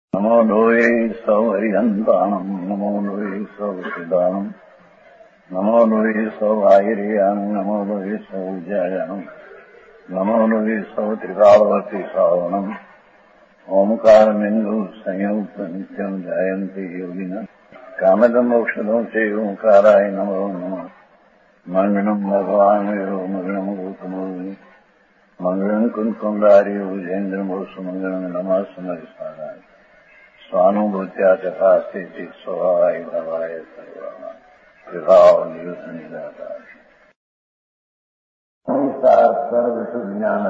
નમો લોહે સૌહરિહંતાણમ નમો લોહે સૌસિદાનમ નમો લોહે સૌઆયર્યાન નમો લોહે સૌજયાનમ નમો લોહે સૌત્રિકાળવતી સાવનમ ઓમકારમિંદુ સંયુક્ત નિત્યમ જાયંતી યોગિના કામદમોક્ષદો છે ઓંકારાય નમો નમઃ મંગળમ ભગવાન મંગળમ ગૌતમોની મંગળમ કુંકુંડારી વિજેન્દ્રમોષ મંગળમ નમઃ સમરિસારાય સ્વાનુભૂત્યા ચકાસ્તે સ્વભાવાય ભવાય સર્વા વિભાવ નિદાતા સર્વ શુદ્ધ જ્ઞાન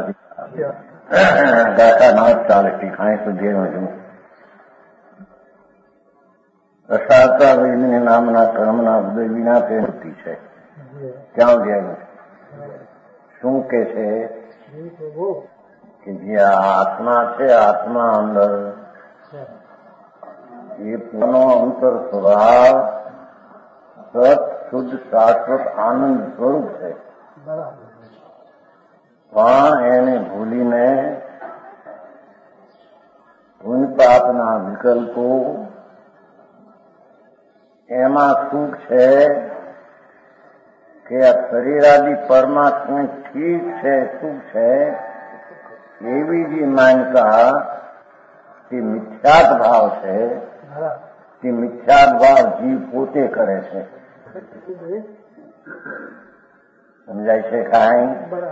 ગાતા 940 ખાય સુધીનો છું રસાતા વિજ્ઞાન નામના કર્મના ઉદય વિના તે વૃત્તિ છે. ક્યાં ગયા શું કે છે કે જે આત્મા છે આત્મા અંદર એ પોતાનો અંતર સ્વભાવ સત શુદ્ધ શાશ્વત આનંદ સ્વરૂપ છે. પણ એને ભૂલીને પુણ્ય પાપના વિકલ્પો એમાં સુખ છે કે આ શરીરાદી પરમાત્મા ઠીક છે સુખ છે એવી જે માન્યતા તે મિથ્યાત ભાવ છે. તે મિથ્યાત ભાવ જીવ પોતે કરે છે. સમજાય છે કાંઈ?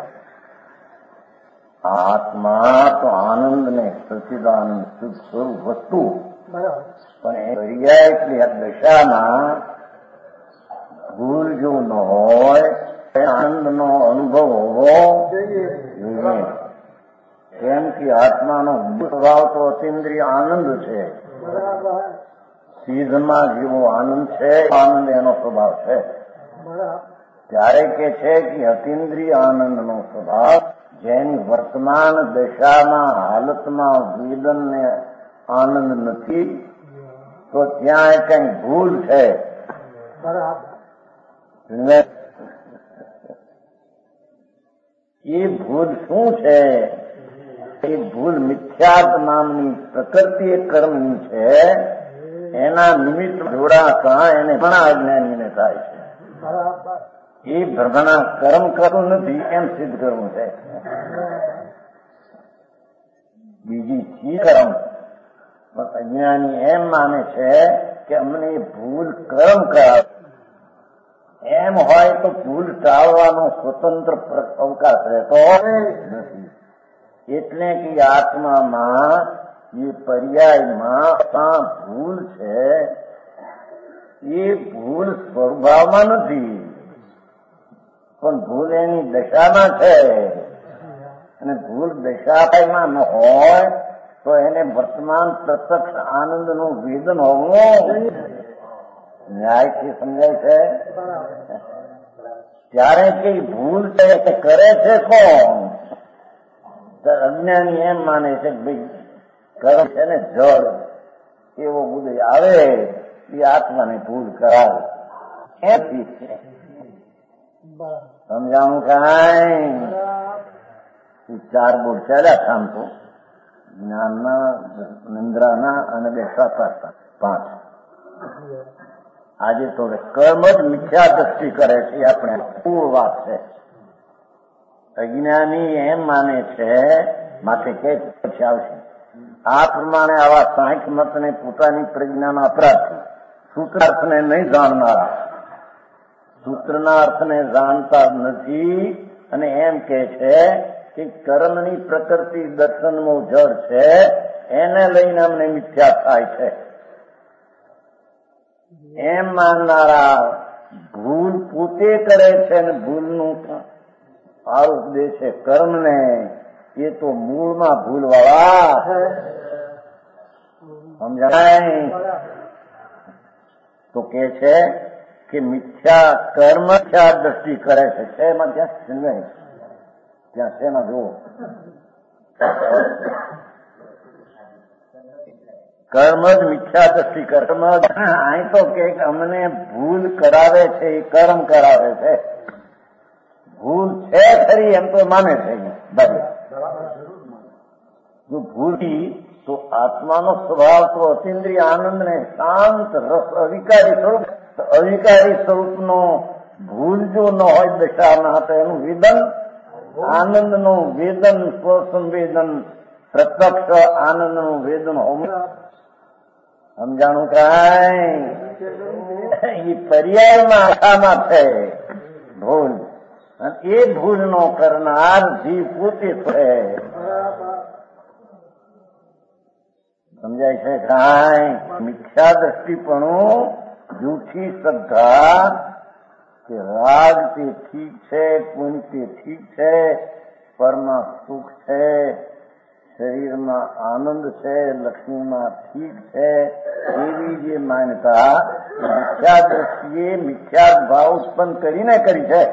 આત્મા તો આનંદ ને સચ્ચિદાનંદ શુદ્ધ સ્વરૂપ વસ્તુ પણ એ પર્યાય એટલી દશામાં ભૂલ જો ન હોય આનંદનો અનુભવ હોવો જોઈએ. કેમ કે આત્માનો સ્વભાવ તો અતિન્દ્રિય આનંદ છે. સિદ્ધમાં જેવો આનંદ છે આનંદ એનો સ્વભાવ છે. ત્યારે કે છે કે અતિન્દ્રિય આનંદનો સ્વભાવ જેની વર્તમાન દશામાં હાલતમાં વેદન ને આનંદ નથી તો ત્યાં કઈ ભૂલ છે. એ ભૂલ શું છે? એ ભૂલ મિથ્યાત નામની પ્રકૃતિ કર્મની છે. એના નિમિત્ત જોડાતા એને ઘણા અજ્ઞાનીને થાય છે. એ ભ્રમણા કર્મ કરવું નથી એમ સિદ્ધ કરવું છે. બીજી ચીજ કર્મ અજ્ઞાની એમ માને છે કે અમને ભૂલ કર્મ કરાવે. એમ હોય તો ભૂલ ટાળવાનો સ્વતંત્ર અવકાશ રહેતો નથી. એટલે કે આત્મામાં એ પર્યાયમાં ભૂલ છે એ ભૂલ સ્વભાવમાં નથી પણ ભૂલ એની દશામાં છે. અને ભૂલ દશામાં ન હોય તો એને વર્તમાન પ્રત્યક્ષ આનંદનું વેદન હોવું ન્યાયથી સમજાય છે. ત્યારે કઈ ભૂલ છે કે કરે છે કોણ? અજ્ઞાની એમ માને છે કે ભાઈ કર્મ છે ને જળ એવો ઉદય આવે એ આત્માને ભૂલ કરાવે. એથી સમજાણું કાંઈ? 4 બોર્ડ ચાલ્યા કામ તો જ્ઞાનના નિંદ્રાના અને બેસતા 5. આજે તો કર્મ જ મિથ્યા દ્રષ્ટિ કરે છે. આપણે પૂર્વ વાત છે. અજ્ઞાની એમ માને છે માટે કે પછી આવશે આ પ્રમાણે આવા સાંખ્ય મતને પોતાની પ્રજ્ઞાના અપરાધ સૂત્રાર્થને નહીં જાણનારા સૂત્રના અર્થને જાણતા નથી અને એમ કે છે કે કર્મની પ્રકૃતિ દર્શનનું જળ છે એને લઈને અમને મિથ્યા થાય છે એમ માનનારા ભૂલ પોતે કરે છે અને ભૂલનું આરોપ દે છે કર્મને. એ તો મૂળમાં ભૂલવાળા સમજાય તો કે છે કે મિથ્યા કર્મ મિથ્યા દ્રષ્ટિ કરે છે. એમાં ત્યાં શેમાં જુઓ કર્મ જ મિથ્યા દ્રષ્ટિ કર્મ અહીં તો કે અમને ભૂલ કરાવે છે એ કર્મ કરાવે છે. ભૂલ છે ખરી એમ તો માને છે. જો ભૂલથી તો આત્માનો સ્વભાવ તો અતિન્દ્રિય આનંદને શાંત રસ અવિકારી સ્વરૂપનો ભૂલ જો ન હોય દશાના તો એનું વેદન આનંદનું વેદન સ્વસંવેદન પ્રત્યક્ષ આનંદનું વેદન સમજાણું કાંઈ એ પર્યાયમાં આશામાં છે ભૂલ, અને એ ભૂલનો કરનાર જીવ પોતે છે. સમજાય છે કાંઈ? મિથ્યા દ્રષ્ટિપણું, જૂઠી શ્રદ્ધા કે રાગ તે ઠીક છે, પુણ્ય તે ઠીક છે, પરમાં સુખ છે, શરીરમાં આનંદ છે, લક્ષ્મીમાં ઠીક છે, એવી જે માન્યતા મિથ્યા દ્રષ્ટિએ મિથ્યા ભાવ ઉત્પન્ન કરીને કરી છે.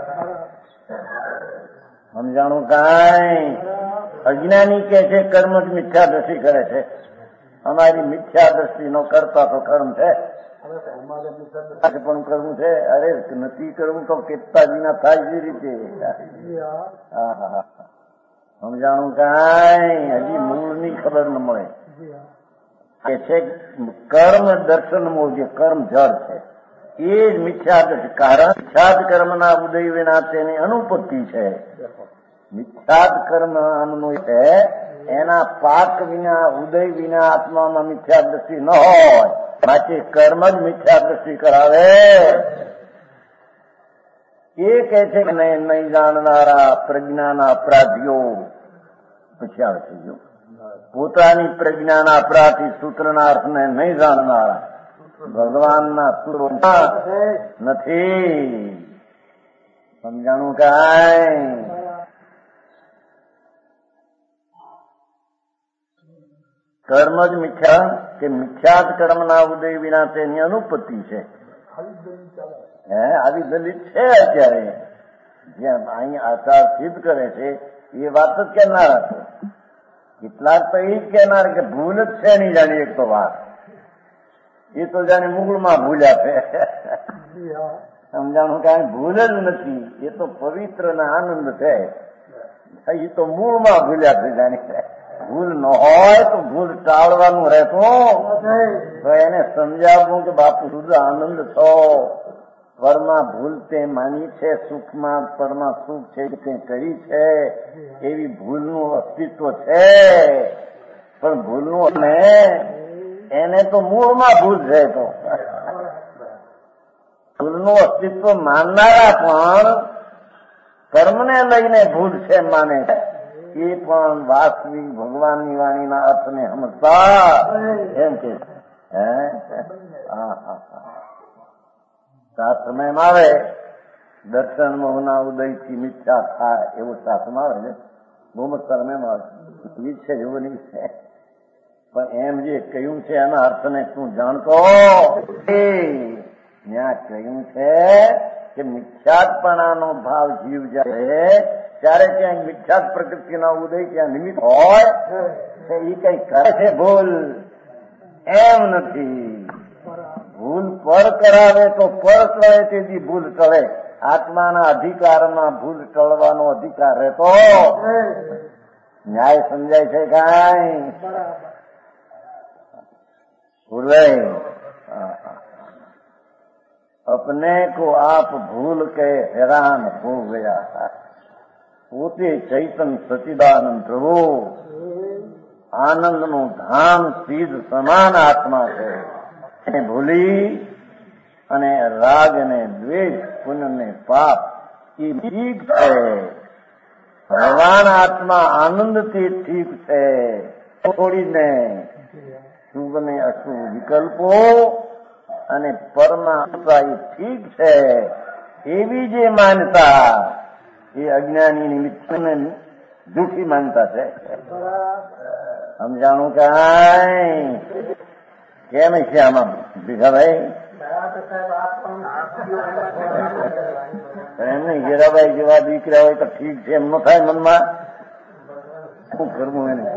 સમજાણું કાંઈ? અજ્ઞાની કે છે કર્મ જ મિથ્યા દ્રષ્ટિ કરે છે. અમારી મિથ્યા દ્રષ્ટિનો કરતા તો કર્મ છે, પણ કરવું છે. અરે નથી કરવું તો કેટલા વિના થાય જે રીતે. સમજાણું કાંઈ? હજી મૂળની ખબર ન મળે. કે છે કર્મ દર્શન મૂળ, જે કર્મ જળ છે એ જ મિથ્યા દ્રષ્ટિ. કારણ મિથ્યાદ કર્મના ઉદય વિના તેની અનુપત્તિ છે. મિથ્યાદ કર્મ આમનું છે, એના પાક વિના ઉદય વિના આત્મામાં મિથ્યા દ્રષ્ટિ ન હોય. માટે કર્મ જ મિથ્યા દ્રષ્ટિ કરાવે. એ કહે છે કે નહીં જાણનારા પ્રજ્ઞાના અપરાધીઓ. પછી આવે છે જો પોતાની પ્રજ્ઞાના અપરાધી સૂત્રના અર્થને નહીં જાણનારા ભગવાનના સૂત્રો નથી. સમજાણું કાંઈ? કર્મ જ મિથ્યા કે મિથ્યાત કર્મના ઉદય વિના તેની અનુપત્તિ છે. આવી દલિત છે અત્યારે. જ્યાં અહીં આચાર સિદ્ધ કરે છે એ વાત જ કહેનાર હતો. કેટલાક તો એ જ કહેનાર કે ભૂલ જ છે નહીં જાણી. એક તો વાત એ તો જાણે મૂળમાં ભૂલ્યા છે. સમજાણું કાંઈ? ભૂલ જ નથી. એ તો પવિત્ર ના આનંદ છે. એ તો મૂળમાં ભૂલ્યા છે જાણી. ભૂલ ન હોય તો ભૂલ ટાળવાનું રહેતું. તો એને સમજાવવું કે બાપુ શુદ્ધ આનંદ છો, પરમાં ભૂલ તે માની છે, સુખમાં પરમાં સુખ છે તે કરી છે, એવી ભૂલનું અસ્તિત્વ છે. પણ ભૂલનું એને તો મૂળમાં ભૂલ છે. તો ભૂલનું અસ્તિત્વ માનનારા પણ કર્મને લઈને ભૂલ છે માને છે. એ પણ વાસ્તવિક ભગવાનની વાણીના અર્થને સમજતા એમ કે શાસ્ત્રમાં આવે દર્શન મોહના ઉદયથી મિથ્યા થાય એવું શાસ્ત્રમાં આવે છે. બહુ મસ્ત આવે છે એવું નહીં છે. પણ એમ જે કહ્યું છે એના અર્થને તું જાણતો. ત્યાં કહ્યું છે કે મિથ્યાત્પણાનો ભાવ જીવ જાય ત્યારે ત્યાં મિથ્યાત પ્રકૃતિના ઉદય ત્યાં નિમિત્ત હોય એ કઈ કરે છે ભૂલ એમ નથી. ભૂલ પર કરાવે તો પર ટળે તેથી ભૂલ ટળે. આત્માના અધિકારમાં ભૂલ ટળવાનો અધિકાર રહેતો. ન્યાય સમજાય છે કાંઈ? ભૂલે अपने को आप भूल के हैरान हो गया. પોતે ચૈતન સચિદાનંદ પ્રભુ આનંદનું ધામ સિદ્ધ સમાન આત્મા છે. એને ભૂલી અને રાગ ને દ્વેષ પુણ્ય ને પાપ એ ઠીક છે. ભગવાન આત્મા આનંદથી ઠીક છે. છોડીને શુભ ને અશુભ વિકલ્પો અને પરમાત્મા એ ઠીક છે એવી જે માનતા એ અજ્ઞાની નિમિત્તને જૂઠી માનતા છે. સમજાણું કાંઈ? કેમ છે આમાં ભીખાભાઈ? એમને હીરાભાઈ જેવા દીકરા હોય તો ઠીક છે એમ ન થાય મનમાં? શું કરવું એને?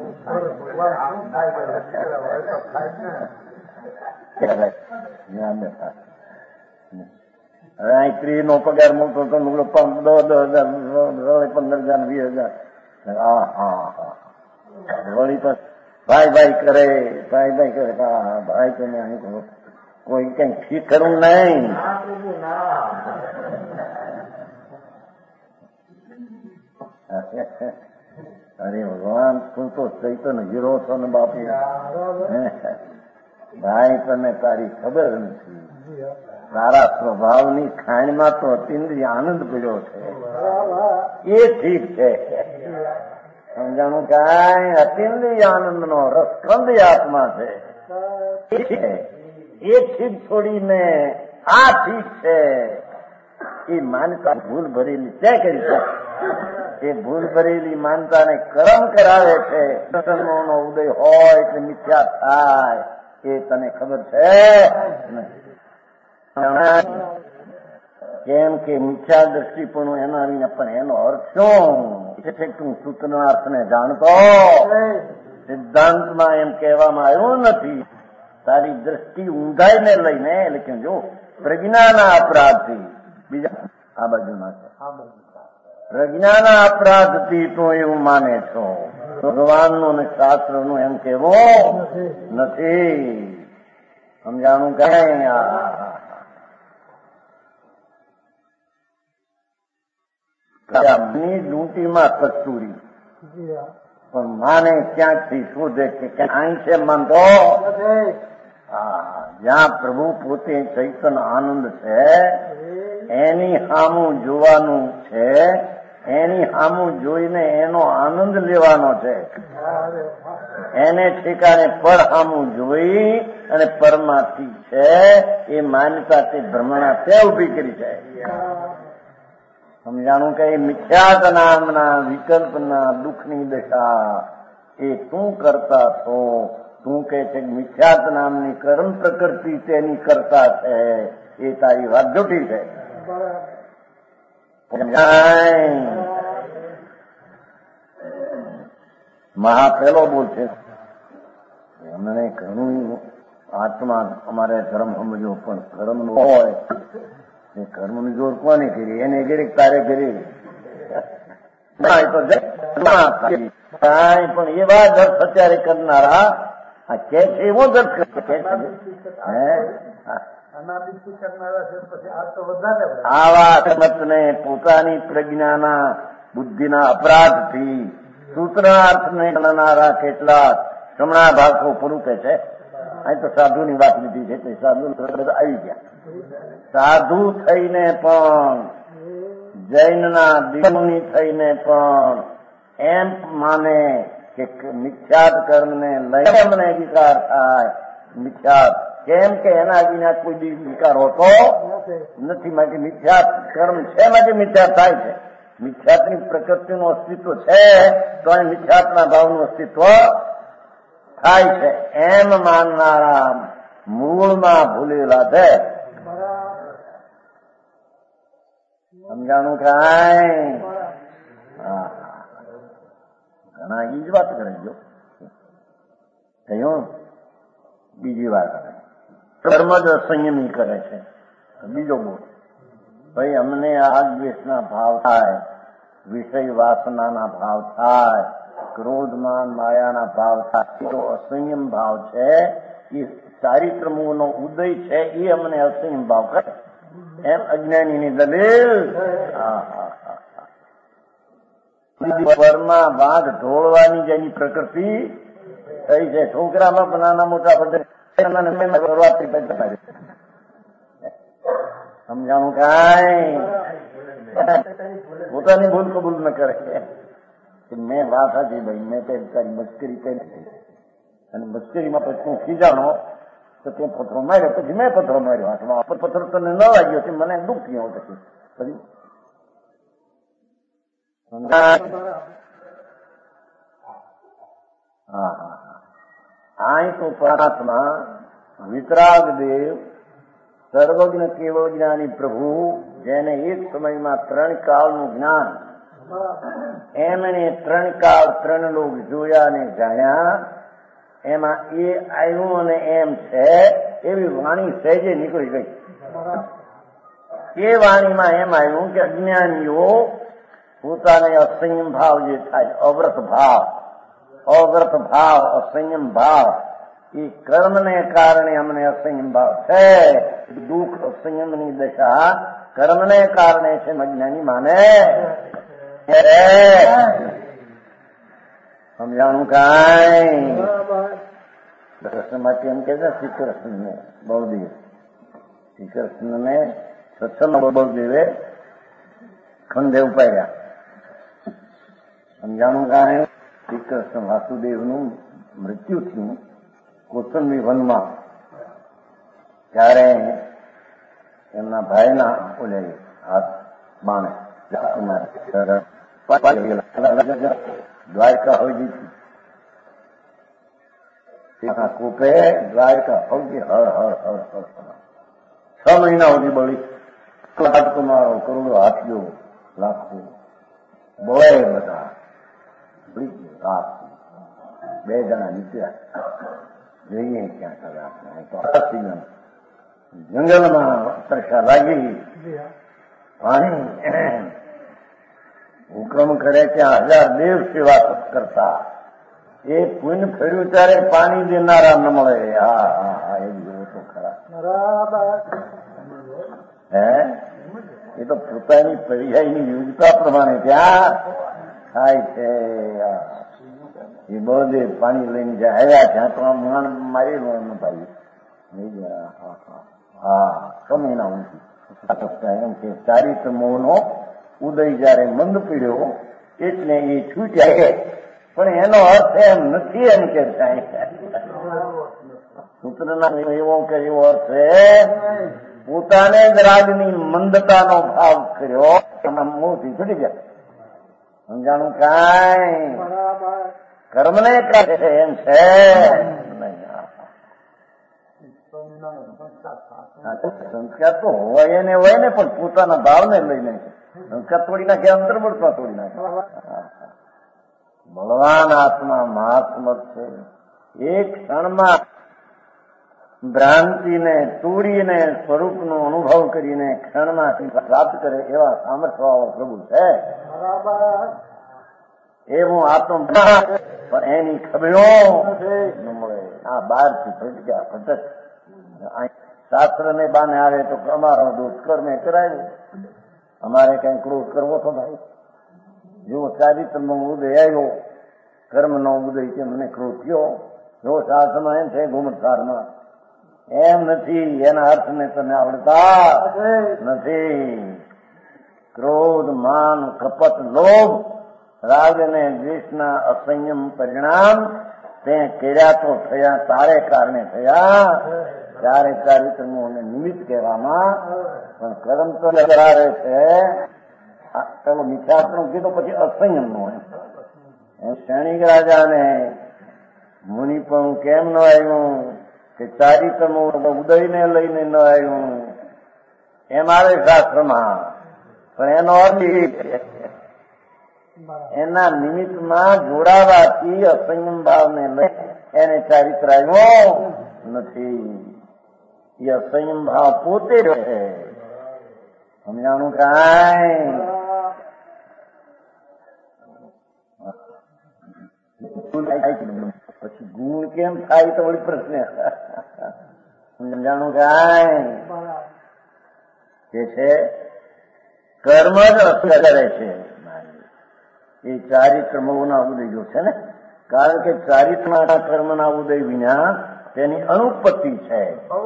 હવે સ્ત્રી નો પગાર મળતો હતો 10,000, 15,000, 20,000. વળી પછી ભાઈ કરે ભાઈ તમે કોઈ કઈ ઠીક કરવું નહીં. અરે ભગવાન તું તો ચૈતન્ય હીરો છો ને બાપુ. ભાઈ તને તારી ખબર નથી. તારા સ્વભાવની ખાણમાં તો અતિન્દ્રિય આનંદ પીડ્યો છે એ ઠીક છે. સમજાણું કાંઈ અતિન્દ્રિય આનંદ નો રસખંદ આત્મા છે એ ઠીક છોડીને આ ઠીક છે એ માનતા ભૂલ ભરેલી ત્યાં કરી છે. એ ભૂલ ભરેલી માનતાને કર્મ કરાવે છે. નો ઉદય હોય એટલે મિથ્યા થાય એ તને ખબર છે. કેમ કે મિથ્યા દ્રષ્ટિપણું એના વિના પણ એનો અર્થ શું છે? તું સૂત્રના અર્થને જાણતો સિદ્ધાંતમાં એમ કહેવામાં આવ્યું નથી. તારી દ્રષ્ટિ ઊંધાઈને લઈને એટલે કે જો પ્રજ્ઞાના અપરાધથી બીજા આ બાજુના છે પ્રજ્ઞાના અપરાધથી તો એવું માને છો. ભગવાનનું અને શાસ્ત્રનું એમ કહેવું નથી. સમજાણું કઈ ડૂંટીમાં કસ્તુરી પણ માને ક્યાંકથી શોધે કે અહીં છે માનતો. જ્યાં પ્રભુ પોતે ચૈતન્ય આનંદ છે એની સામું જોવાનું છે. એની સામું જોઈને એનો આનંદ લેવાનો છે. એને ઠેકાણે પર સામું જોઈ અને પરમાથી છે એ માન્યતા તે ભ્રમણા તે ઉભી કરી છે. સમજાણું કે મિથ્યાત નામના વિકલ્પના દુઃખની દશા એ તું કરતા છો. તું કહે છે મિથ્યાત નામની કર્મ પ્રકૃતિ તેની કરતા છે એ તારી વાત જૂઠી છે. મહા પેલો બોલ છે અમને ઘણું આત્મા અમારે ધર્મ સમજો પણ ધર્મ હોય એ કર્મની જોર કોને કરી એને ઘડી તારે કરી પણ એવા દર્શ અત્યારે કરનારા આ કે છે એવો દર્શ કે આવા મતને પોતાની પ્રજ્ઞાના બુદ્ધિના અપરાધથી સૂત્રાર્થને ગણનારા કેટલાક હમણાં ભાગો પૂરું કે છે. અહીં તો સાધુની વાત લીધી છે એટલે સાધુ આવી ગયા. સાધુ થઈને પણ જૈનના દિગ્ની થઈને પણ એમ માને કે મિથ્યાત કર્મને લઈને મને વિકાર થાય. મિથ્યાત કેમ કે એના વિના કોઈ દિવસ વિકાર હોતો નથી. માટે મિથ્યાત કર્મ છે માટે મિથ્યાત થાય છે. મિથ્યાતની પ્રકૃતિનું અસ્તિત્વ છે તો અહીં મિથ્યાતના ભાવનું અસ્તિત્વ થાય છે એમ માનનારા મૂળમાં ભૂલેલા છે. સમજાણું કાંઈ ઘણા એ જ વાત કરે જો થયું. બીજી વાત કર્મ જ સંયમી કરે છે. બીજો બોલ ભાઈ અમને આ દ્વેષના ભાવ થાય, વિષય વાસનાના ભાવ થાય, ક્રોધમાન માયાના ભાવ થાય તો અસંયમ ભાવ છે. એ ચારિત્રમૂળનો ઉદય છે એ અમને અસંયમ ભાવ કરે એમ અજ્ઞાનીની દલીલ. પરમાં વાઘ ઢોળવાની જેની પ્રકૃતિ થઈ છે. છોકરામાં પણ નાના મોટા બધે સમજાણું કાંઈ પોતાની ભૂલ કબૂલ ન કરે કે મેં વાત હતી ભાઈ મેં તારી મસ્કરી કરી અને મસ્કરીમાં પછી તું ખીજાણો તો તે પથરો માર્યો પછી મેં પથરો માર્યો હાથમાં. પથરો તને ન લાગ્યો છે મને દુઃખ થયો પછી અહીં તો પ્રાર્થના વિતરાગ દેવ સર્વજ્ઞ કેવળ જ્ઞાની પ્રભુ જેને એક સમયમાં 3 કાળનું જ્ઞાન એમને 3 કાળ 3 લોક જોયા ને જાણ્યા એમાં એ આવ્યું અને એમ છે એવી વાણી સહેજે નીકળી ગઈ. એ વાણીમાં એમ આવ્યું કે અજ્ઞાનીઓ પોતાને અસંયમ ભાવ જે થાય અવ્રત ભાવ અવ્રત ભાવ, અસંયમ ભાવ, એ કર્મને કારણે અમને અસંયમ ભાવ છે. દુઃખ અસંયમની દશા કર્મને કારણે છે. અજ્ઞાની માને સમજાણું કાંઈ? કૃષ્ણમાંથી એમ કે છે શ્રી કૃષ્ણને બળદેવ, શ્રી કૃષ્ણને સત્સંગ બળદેવે ખંડે ઉપાડ્યા. સમજાણું કાંઈ? શ્રી કૃષ્ણ વાસુદેવનું મૃત્યુ થયું કોસંબી વનમાં, ત્યારે એમના ભાઈના ઓલે હાથ બાણે દ્વારકા હજી કૂપે દ્વારકા હજી હળ હળ હળ હળ 6 મહિના સુધી બળી. રાજકુમારો, કરોડો હાથીઓ, લાખો બોલે બધા રાત 2 જણા નીકળ્યા. જોઈએ ક્યાં કરે આપણે. જંગલમાં તરસા લાગી, પાણી હુકમ કરે ત્યાં 1000 દેવ સેવા કરતા. એ પુણ્ય ફર્યું ત્યારે પાણી દેનારા ન મળે. હા હા હા, એ જોવો તો ખરા. એ તો પોતાની પર્યાયની યોગ્યતા પ્રમાણે ત્યાં થાય છે. એ બધે પાણી લઈને જ્યાં આવ્યા ત્યાં તો આમ મારી ભાઈ નહીં ગયા. હા 6 મહિના ઊંચી એમ કે ચારિત્ર મોહનો ઉદય જયારે મંદ પીડ્યો એટલે એ છૂટ્યા. પણ એનો અર્થ એમ નથી એમ કે સૂત્રના એવો કે એવો અર્થ છે પોતાને જ રાજની મંદતાનો ભાવ કર્યો, મોહથી છૂટી ગયા. સમજાણું કાંઈ? કર્મને કરે એમ છે. સંસ્કાર તો હોય ને હોય ને, પણ પોતાના ભાવને લઈને સંસ્કાર તોડી નાખે, અંતર્મુખમાં તોડી નાખે. બળવાન આત્મા મહાત્મક છે. એક ક્ષણમાં ભ્રાંતિને તોડીને સ્વરૂપનો અનુભવ કરીને ક્ષણમાં પ્રાપ્ત કરે એવા સામર્થ્યવાળો પ્રભુ છે. એવું આત્મ પણ એની ખબરો ન મળે. આ બહારથી ભટક્યા ભટક શાસ્ત્ર ને બાને આવે તો અમારો દુષ્કર્મે કરાવ્યું, અમારે કઈ ક્રોધ કરવો તો ભાઈ. જો ચારિત્રનો ઉદય આવ્યો, કર્મનો ઉદય છે, મને ક્રોધ થયો. જો શાસ્ત્રમાં એમ છે ગુમસારમાં એમ નથી. એના અર્થને તમે આવડતા નથી. ક્રોધ, માન, કપટ, લોભ, રાગ અને દ્વેષના અસંયમ પરિણામ તે કર્યા તો થયા, તારે કારણે થયા. ત્યારે ચારિત્રનું અને નિમિત્ત કહેવામાં, પણ કર્મ તો કરાવે છે. પેલો મિથ્યાત્વનું કીધું પછી અસંયમનું. એમ સૈનિક રાજાને મુનિ પણ કેમ ન આવ્યું કે ચારિત્રનું ઉદયને લઈને ન આવ્યું એમ આવે શાસ્ત્રમાં. પણ એનો અર્થ એના નિમિત્તમાં જોડાવાથી અસંયમ ભાવને લઈ એને ચારિત્ર આવ્યો નથી. એ અસંયમ ભાવ પોતે છે. સમજાણું કાંઈ? પછી ગુણ કેમ થાય તો વળી પ્રશ્ન. સમજાણું કાંઈ? કે છે કર્મ જ અસર કરે છે. એ ચારિત્રમોના ઉદય જો છે ને, કારણ કે ચારિત્રના કર્મના ઉદય વિના તેની અનુપત્તિ છે.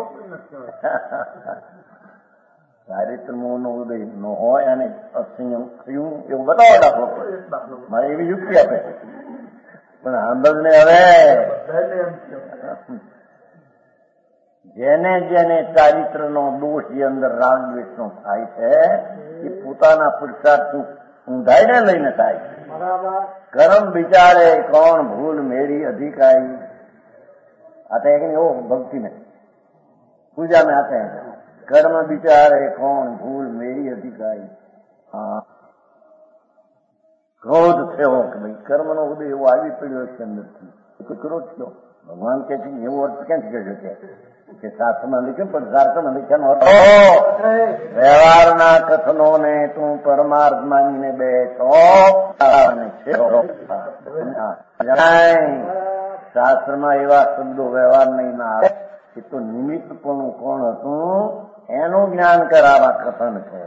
ચારિત્રમોનો ઉદય ન હોય અને અસંયમ થયું એવું બતાવો દાખલો. મારે એવી યુક્તિ આપે પણ સાંભળને. હવે જેને જેને ચારિત્રનો દોષ જે અંદર રાગ દ્વેષનો થાય છે એ પોતાના પુરુષાર્થનું ઊંધાઈને લઈને થાય છે. કર્મ વિચારે કોણ ભૂલ મેરી અધિકારી. आते हैं कि नहीं? वो भक्ति में पूजा में आते हैं. कर्म विचारे कौन भूल मेरी अधिकाई. हाँ, क्रोध થયો કે ભાઈ કર્મનો ઉદય એવો આવી પડ્યો છે અંદરથી, ક્રોધ થયો. ભગવાન કે છે એવો અર્થ ક્યાંથી કહી શકે કે શાસ્ત્રમાં લખ્યું, પણ શાસ્ત્રમાં લખ્યાનો અર્થ વ્યવહારના કથનો ને તું પરમાર્થ માનીને બેઠો શાસ્ત્રમાં એવા શબ્દો વ્યવહાર નહીં ના આવે એ તો નિમિત્તપણું કોણ હતું એનું જ્ઞાન કરાવવા કથન છે.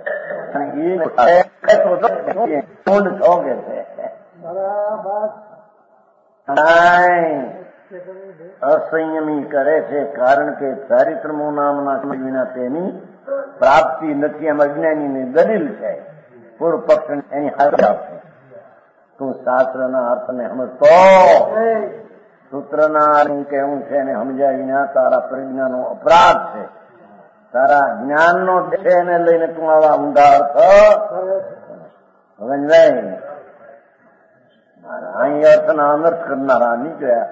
અસંયમી કરે છે કારણ કે ચારિત્રમો નામના વિના તેની પ્રાપ્તિ નથી એમ અજ્ઞાનીની દલીલ છે. પૂર્વ પક્ષ એની હાજર આપશે. તું શાસ્ત્રના અર્થને સમજતો સૂત્રના અર્થ કેવું છે એને સમજ્યા વિના તારા પ્રજ્ઞાનો અપરાધ છે. તારા જ્ઞાનનો છે એને લઈને તું આવા ઊંધા અર્થ સમજાય. અહીં અર્થના અનર્થ કરનારા નીકળ્યા.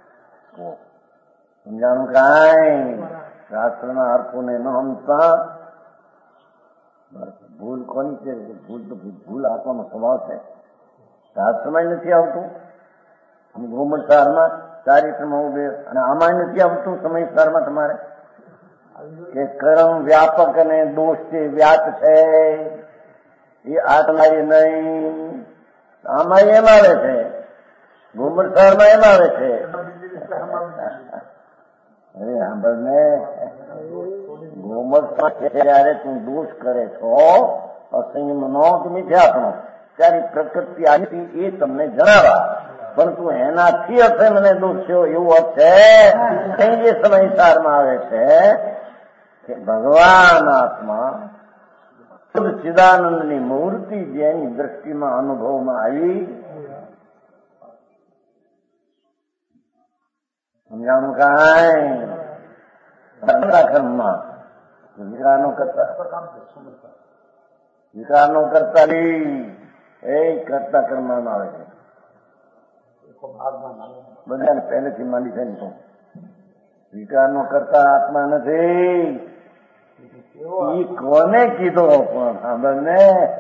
સમજાનું કાંઈ શાસ્ત્રના અર્થોને ન સમજતા ભૂલ કોની છે? ભૂલ આપવાનો સ્વભાવ છે. શાસ્ત્રમાં નથી આવતું ગોમટસારમાં ચારિત્રમાં ઉભે અને આમાં નથી આવતું સમયસારમાં તમારે કે કર્મ વ્યાપક અને દોષ છે વ્યાપ છે એ આત્મા નહીં. આમાં એમ આવે છે ગોમટસારમાં એમ આવે છે. અરે સાંભળને ગોમટમાં જયારે તું દોષ કરે છો અસંયમનો કે મિથ્યાપણો ત્યારે પ્રકૃતિ આવી એ તમને જણાવા પરંતુ એનાથી અર્થે મને દોષ થયો એવું અર્થ છે. જે સમયસારમાં આવે છે કે ભગવાન આત્મા ચિદાનંદની મૂર્તિ જેની દ્રષ્ટિમાં અનુભવમાં આવી. સમજાણું કાંઈ કર્મમાં વિકારનો કરતા એ કરતા કર્મમાં આવે છે. બધાને પહેલેથી માંડી છે ને તો વિકારનો કરતા આત્મા નથી. એ કોને કીધો પણ સાંભળને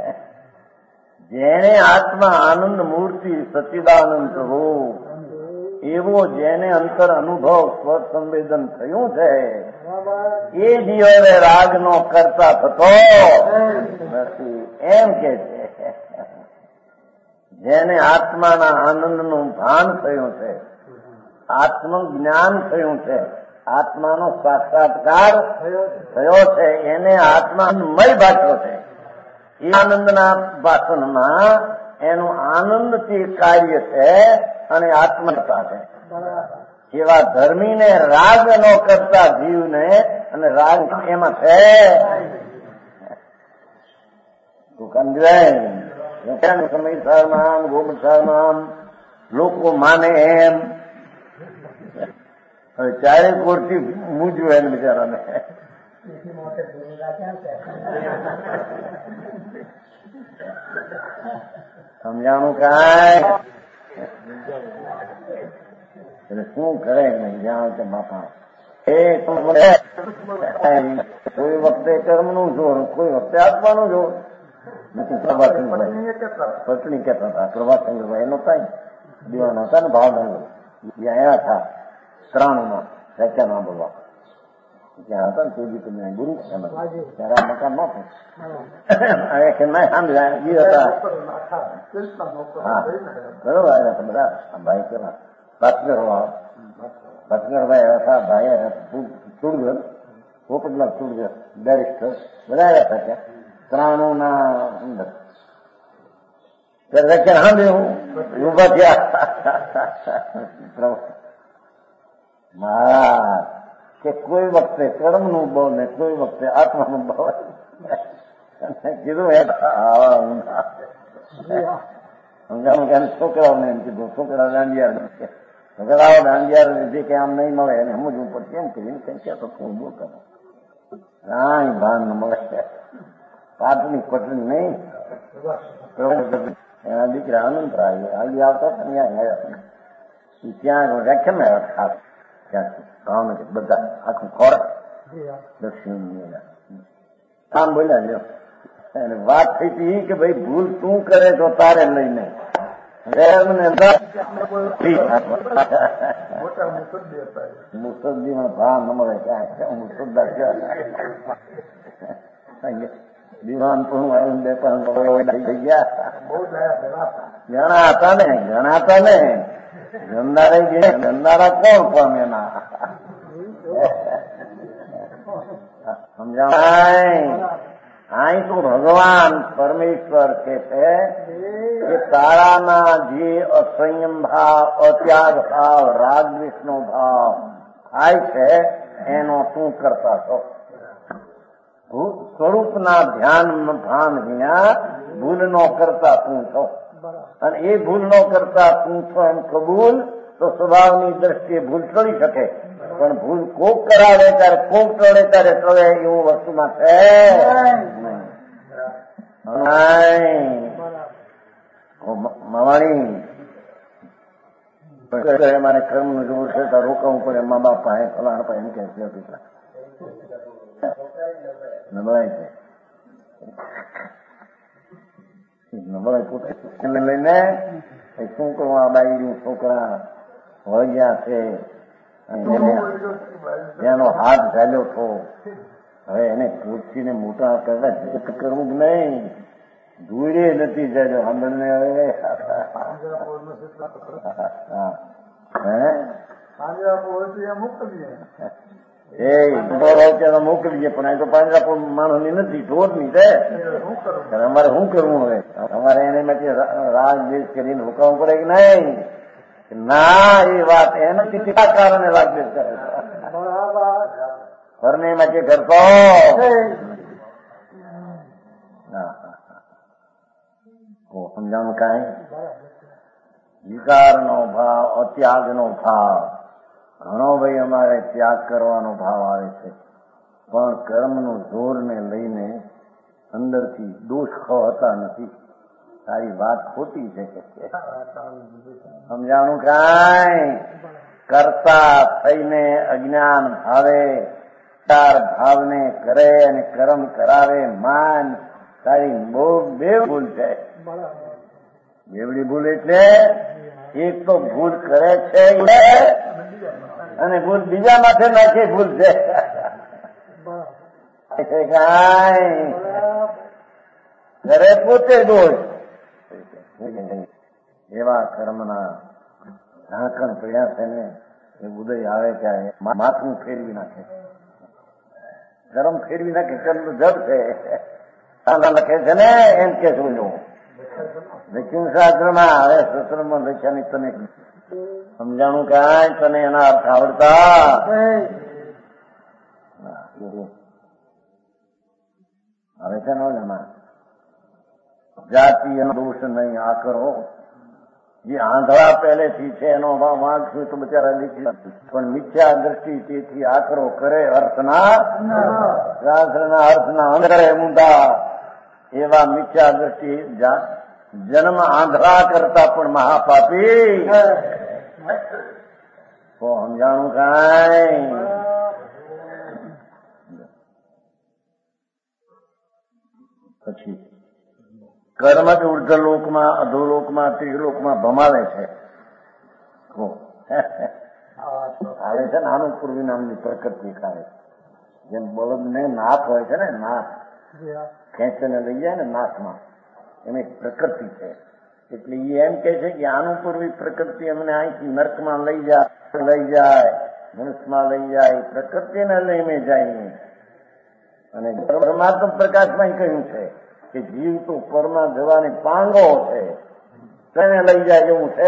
જેને આત્મા આનંદ મૂર્તિ સચ્ચિદાનંદ સ્વરૂપ એવો જેને અંતર અનુભવ સ્વસંવેદન થયું છે એ જીવને રાગનો કરતા થતો નથી એમ કે છે. જેને આત્માના આનંદનું ભાન થયું છે આત્મજ્ઞાન થયું છે આત્માનો સાક્ષાત્કાર થયો છે એને આત્મામય ભાષો છે. એ આનંદના ભાષણમાં એનું આનંદથી કાર્ય છે અને આત્મતા છે. એવા ધર્મીને રાગ નો કરતા જીવને અને રાગ એમાં છે સમયસારમાં ગોમસારમાં લોકો માને એમ હવે ચારે કોરથી મૂજવું એને બિચારાને સમજાણું કાંઈ એટલે શું કરે નહીં જાણ કે બાપા કોઈ વખતે કર્મનું જોર કોઈ વખતે આત્માનું જોર નથી. પત્ની કહેતા હતા પ્રભાશંકરભાઈ એનો કઈ દીવાના હતા ને ભાવનગર આવ્યા હતા શ્રાવણમાં વ્યાખ્યાન બોલવા ત્યાં હતા ને તેજી તમે ગુરુ ત્યારે આ મકાન નહોતું સાંભળ્યા એ હતા. હા બરોબર આવ્યા હતા બધા ભાઈ કેવા ભાસ્કરભાઈ આવ્યા હતા ભાઈ આવ્યા ચુડગર પોપટલાલ ચુડગર બેરિસ્ટર બધા આવ્યા હતા ત્યાં ત્રાણું ના અંદર વ્યાખ્યાન સાંભળ્યું ઉભા થયા મહારાજ કે કોઈ વખતે કર્મનું બળ ને કોઈ વખતે આત્માનું બળ કીધું છોકરાઓને એમ કીધું છોકરા દાંડિયાર જે કે આમ નહીં મળે એને સમજવું પડશે એમ કરીને કઈ ક્યાં તો બોલ કરો કાંઈ ભાન ન મળે પાટની પટણી નહીં એના દીકરા અનંતરાય આવી આવતા હતા ને આવ્યા ત્યાં વ્યાખ્યાન આવ્યા ખાસ ત્યાં ભાવનગર બધા આખું ખોરાક દક્ષિણ આમ બોલ્યા લ્યો અને વાત થઈ હતી કે ભાઈ ભૂલ તું કરે તો તારે લઈને મુસદ્દીમાં ભાવ ન મળે ક્યાં મુસદ્દા દિવાન પણ બે થઈ ગયા. ઘણા હતા ને ગંધારા કોણ પામે એના સમજાય. અહીં તો ભગવાન પરમેશ્વર કે છે કે તારાના જે અસંયમ ભાવ, અત્યાગ ભાવ, રાગ દ્વેષનો ભાવ થાય છે એનો તું કરતા છો. સ્વરૂપના ધ્યાન ભાન વિના ભૂલ નો કરતા તું છો. અને એ ભૂલ નો કરતા તું છો એમ કબૂલ તો સ્વભાવની દ્રષ્ટિએ ભૂલ ટળી શકે. પણ ભૂલ કોક કરાવે ત્યારે કોક ટળે ત્યારે ટળે એવું વસ્તુમાં છે મવાણી. મારે કર્મ નું જોવું છે તો રોકાવું પડે. મા બાપ પાસે ફલાણ પાસે એમ કે નબળાય છે. નબળાય પોતે લઈને શું કહું આ બાઈ છોકરા વળગ્યા છે એનો હાથ ઝાલ્યો હતો. હવે એને પૂછીને મોટા કરવા કરવું જ નહીં. ધૂળે નથી ઝાલ્યો. સાંભળને હવે મોકલીએ પણ આ તો પાંજરાપોળ માણસની નથી, ઢોરની છે. અમારે શું કરવું હવે? અમારે એને માટે રાગ દ્વેષ કરીને રોકાવું પડે કે નહીં? ના, એ વાત એને કેટલા કારણે રાગ દ્વેષ કરે છે. ઘરને માટે કરતો સમજાણું કાંઈ? વિકારનો ભાવ, અત્યાગનો ભાવ ઘણો ભાઈ અમારે ત્યાગ કરવાનો ભાવ આવે છે. પણ કર્મનું જોરને લઈને અંદરથી દોષ હોતા નથી. તારી વાત ખોટી છે કે સમજાણું કાંઈ? કરતા થઈને અજ્ઞાન ભાવે તાર ભાવને કરે અને કર્મ કરાવે માન. તારી બહુ બે ભૂલ છે. બેવડી ભૂલ એટલે એક તો ભૂલ કરે છે અને ભૂલ બીજા માથે નાખે ભૂલ છે. કાંઈ કરે પોતે દોષ. એવા કર્મના ઢાંકણ પડ્યા છે ને એ ઉદય આવે ત્યારે માથું ફેરવી નાખે. ગરમ ફેરવી નાખે. કર્મ જડ છે લખે છે ને એમ કે જોજો લખ્યું શાસ્ત્રમાં. હવે સત્રમાં લખ્યા ની તને સમજાણું કાંઈ? તને એના અર્થ આવડતા? હવે છે ને એમાં જાતિ એનો દોષ નહીં. આ કરો જે આંધળા પહેલેથી છે એનો વાંક શું તો બચારા લીધી નથી. પણ મિથ્યા દ્રષ્ટિ તેથી આકરો કરે અર્થના શાસ્ત્રના અર્થના અંદરે ઊંધા. એવા મિથ્યા દ્રષ્ટિ જન્મ આંધળા કરતા પણ મહાપાપી. તો સમજાણું કાંઈ? પછી કર્મ જ ઉર્ધ્વલોકમાં, અધોલોકમાં, ત્રિલોકમાં ભમાવે છે. આવે છે ને આનું પૂર્વી નામની પ્રકૃતિ ખાવે. જેમ બળદને નાથ હોય છે ને, નાથ ખેંચીને લઈ જાય ને નાથમાં, એમ એક પ્રકૃતિ છે. એટલે એ એમ કે છે કે આનું પૂર્વી પ્રકૃતિ અમને અહીંથી નર્કમાં લઈ જાય, મનુષ્યમાં લઈ જાય, પ્રકૃતિને લઈને જાય. અને પરમાત્મ પ્રકાશમાં કહ્યું છે કે જીવ તો પરમાં જવાની પાંગો છે, તેને લઈ જાય એવું છે.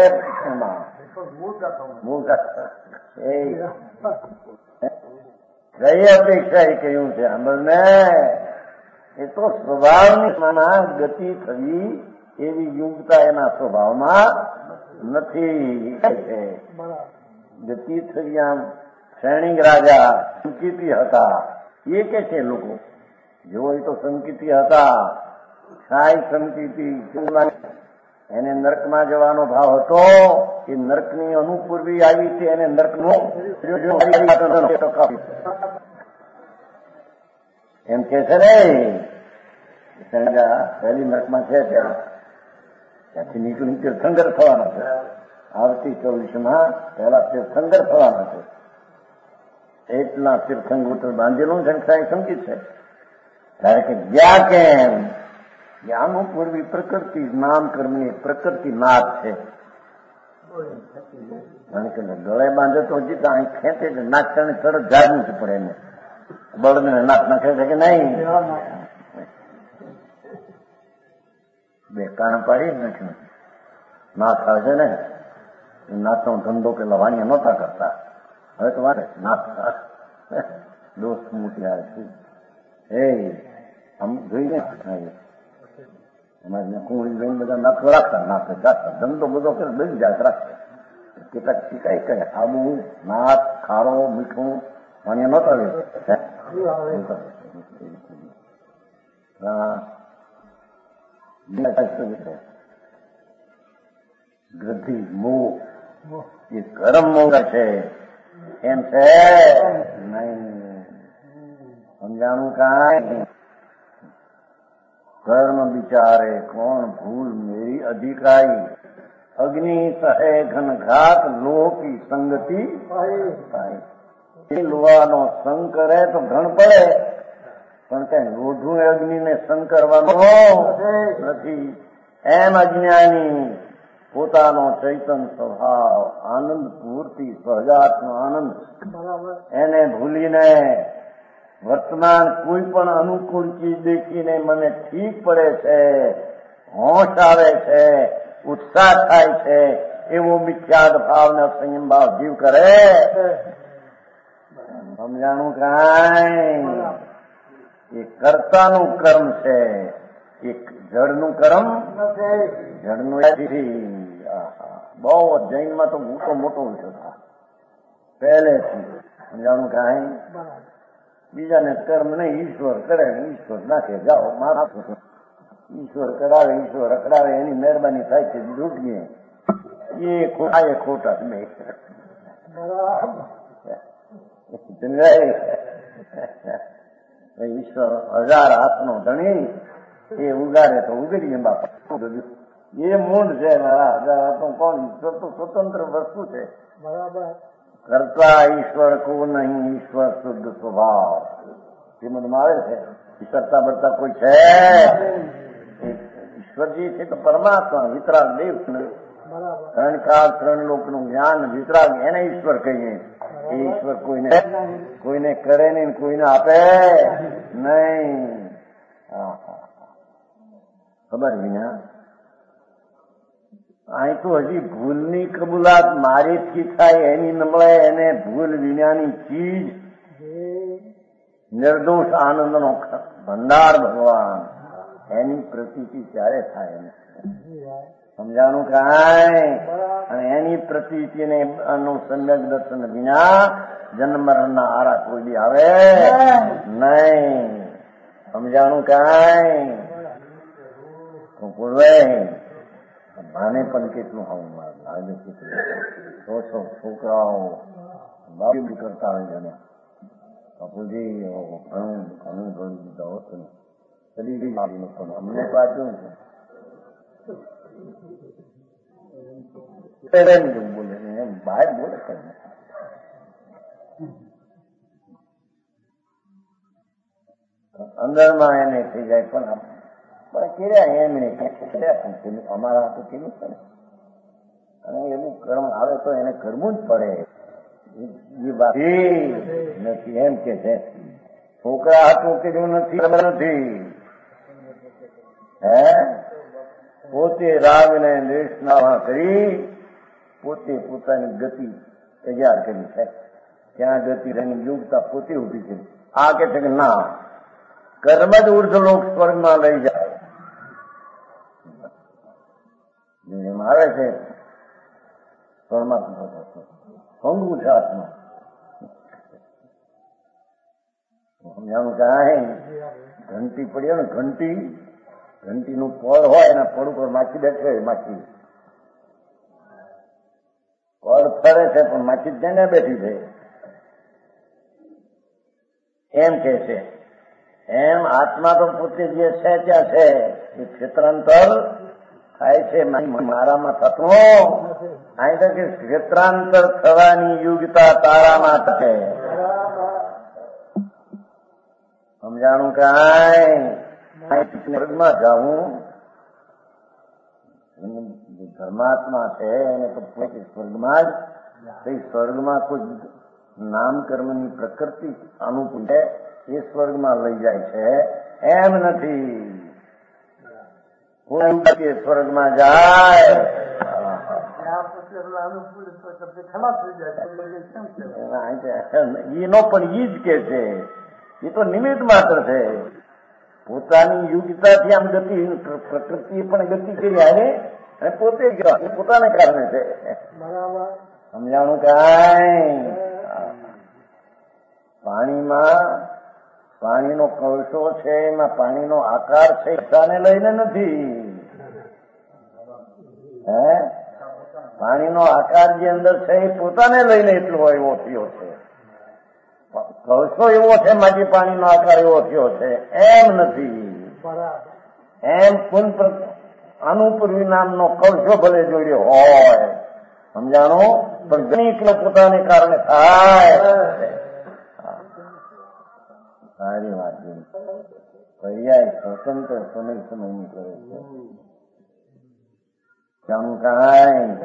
કઈ અપેક્ષા એ કહ્યું છે સાંભળને? એ તો સ્વભાવની ગતિ થવી એવી યોગ્યતા એના સ્વભાવમાં નથી. ગતિ થઈ આમ સૈનિક રાજા સંકિતી હતા એ કે છે લોકો જેવો એ તો સંકિતી હતા. સાઈ સંકિતી એને નર્કમાં જવાનો ભાવ હતો. એ નર્કની અનુપૂર્વી આવી છે. એને નર્કનો એમ કે છે ને પહેલી નર્કમાં છે ત્યાંથી નીકળી તીર્થંકર થવાનો છે. આવતી 24માં પહેલા તીર્થંકર થવાનો છે. એટલા તીર્થંકર બાંધેલું છે. સાઈ સંકિત છે. ત્યારે કે ગયા કેમ? આનું પૂર્વી પ્રકૃતિ નામ કર્મની પ્રકૃતિ નાથ છે. ગળે બાંધે તો હજી અહીં ખેંચે નાક ચણે તરત જાગવું જ પડે એને. બળદને નાક નાખે છે કે નહીં? બે કાન પાડી નાખ્યું. નાથ આવે છે ને નાથનો ધંધો પેલા વાણિયા નહોતા કરતા. હવે તો વારે નાથ દોસ્ત મોટી આવે છે. એ આમ જોઈને અમારે કુંવળી જોઈને બધા નાખો રાખતા નાખે જાતા ધંધો બધો કરે બધી જાત રાખે. કેટલાક શીખાય કરે આબુ નાથ ખારો મીઠું વાણિયા નહોતા લે. ગૃદ્ધિ મોહ એ ગરમ મોહ છે એમ છે નહીં. સમજાણું કાંઈ કર્મ વિચારે કોણ ભૂલ મેરી અધિકારી અગ્નિ સહે ઘનઘાત લોહ કી સંગતિ થાય. લોહાનો સંગ કરે તો ઘણ પડે પણ કઈ લોઢું અગ્નિને સંગ કરવાનો નથી. એમ અજ્ઞાની પોતાનો ચૈતન સ્વભાવ આનંદ પૂર્તિ સહજાત્મ આનંદ એને ભૂલીને વર્તમાન કોઈ પણ અનુકૂળ ચીજ દેખીને મને ઠીક પડે છે, હોશ આવે છે, ઉત્સાહ થાય છે એવો મિથ્યાદ ભાવને સંયમ ભાવ જીવ કરે. સમજાણું કાંઈ? એ કર્તાનું કર્મ છે, એક જળનું કર્મ જળનું બહુ જૈનમાં તો મોટો મોટો છે પહેલેથી. સમજાણું કાંઈ? બીજાને કર્મ નહીં ઈશ્વર કરે ઈશ્વર નાખે જાઓ મારા ઈશ્વર કરાવે ઈશ્વર અકડાવે એની મહેરબાની થાય છે લૂંટીએ એ ખોટા બે ઈશ્વર 1000 હાથનો ધણી એ ઉગાડે તો ઉગડીએ બાપા. એ મૂંડ છે 1000 હાથનો કોણ? ઈશ્વર તો સ્વતંત્ર વસ્તુ છે. કરતા ઈશ્વર કો નહીં ઈશ્વર શુદ્ધ સ્વભાવ શ્રીમદમાં આવે છે. કરતા બળતા કોઈ છે? ઈશ્વરજી છે તો પરમાત્મા વિતરાગ દેવ. 3 કાળ 3 લોકનું જ્ઞાન વિતરાગ એને ઈશ્વર કહીએ. એ ઈશ્વર કોઈને કરે નહીં કોઈને આપે નહીં. ખબર વિના અહીં તો હજી ભૂલની કબૂલાત મારીથી થાય એની નમળે એને ભૂલ વિનાની ચીજ નિર્દોષ આનંદનો ભંડાર ભગવાન એની પ્રતીતિ ત્યારે થાય. સમજાણું કાંઈ? અને એની પ્રતીતિને સમ્યક દર્શન વિના જન્મ મરણના આરા કોઈ દી આવે નહીં. સમજાણું કાંઈ? પૂર્વે માને પણ કેટલું હું લાગે કેટલું છોકરાઓ બાબી કરતા હોય છે. બાપુજી ઘણું ઘણું ઘણું દીધા હોત ને શરીર મારીને પણ અમને પાછું બોલે એમ બહાર બોલે કરે. અંદરમાં એને થઈ જાય પણ કર્યા એમને અમારા તો કેવું પડે અને એવું કર્મ આવે તો એને કરવું જ પડે. એ વાત નથી એમ કે છે છોકરા હાથું કર્યું નથી. હે પોતે રાગને દેશના કરી પોતે પોતાની ગતિ તૈયાર કરી છે. ત્યાં ગતિ એની યોગતા પોતે ઉભી કરી. આ કે છે કે ના કર્મ જ ઉર્ધ્વલોક સ્વર્ગમાં લઈ જાય. એમ આવે છે પરમાત્મા સમજવું છે આત્મા. સમજાણું કાંઈ? ઘંટી પડી ને ઘંટીનું પડ હોય એના પડ ઉપર માખી બેઠે માખી પડ ફરે છે પણ માખી તેને બેઠી છે એમ કે છે. એમ આત્મા તો પોતે જે છે ત્યાં છે એ ક્ષેત્રાંતર થાય છે મારામાં થતું. અહીં તો કે ક્ષેત્રાંતર થવાની યોગ્યતા તારામાં છે. સમજાણું કાંઈ સ્વર્ગમાં જાઉં ધર્માત્મા છે એને તો સ્વર્ગમાં જ સ્વર્ગમાં કોઈ નામ કર્મની પ્રકૃતિ અનુકૂળ છે એ સ્વર્ગમાં લઈ જાય છે એમ નથી. સ્વર્ગમાં જાય એનો પણ ઈ જ કે છે એ તો નિમિત્ત માત્ર છે. પોતાની યોગ્યતાથી આમ ગતિ પ્રકૃતિ પણ ગતિ કરી આવે અને પોતે પોતાને કારણે છે. સમજાણું કાંઈ પાણીનો કળશો છે એમાં પાણીનો આકાર છે ઈચ્છાને લઈને નથી. પાણીનો આકાર જે અંદર છે એ પોતાને લઈને એટલો એવો થયો છે. કળશો એવો છે માટે પાણીનો આકાર એવો થયો છે એમ નથી. એમ અનુપૂર્વી નામનો કળશો ભલે જોડ્યો હોય સમજાણું પણ ગણિત પોતાને કારણે થાય. સારી વાત પર્યાય સ્વતંત્ર સમયની કરે છે. જાણું કાંઈ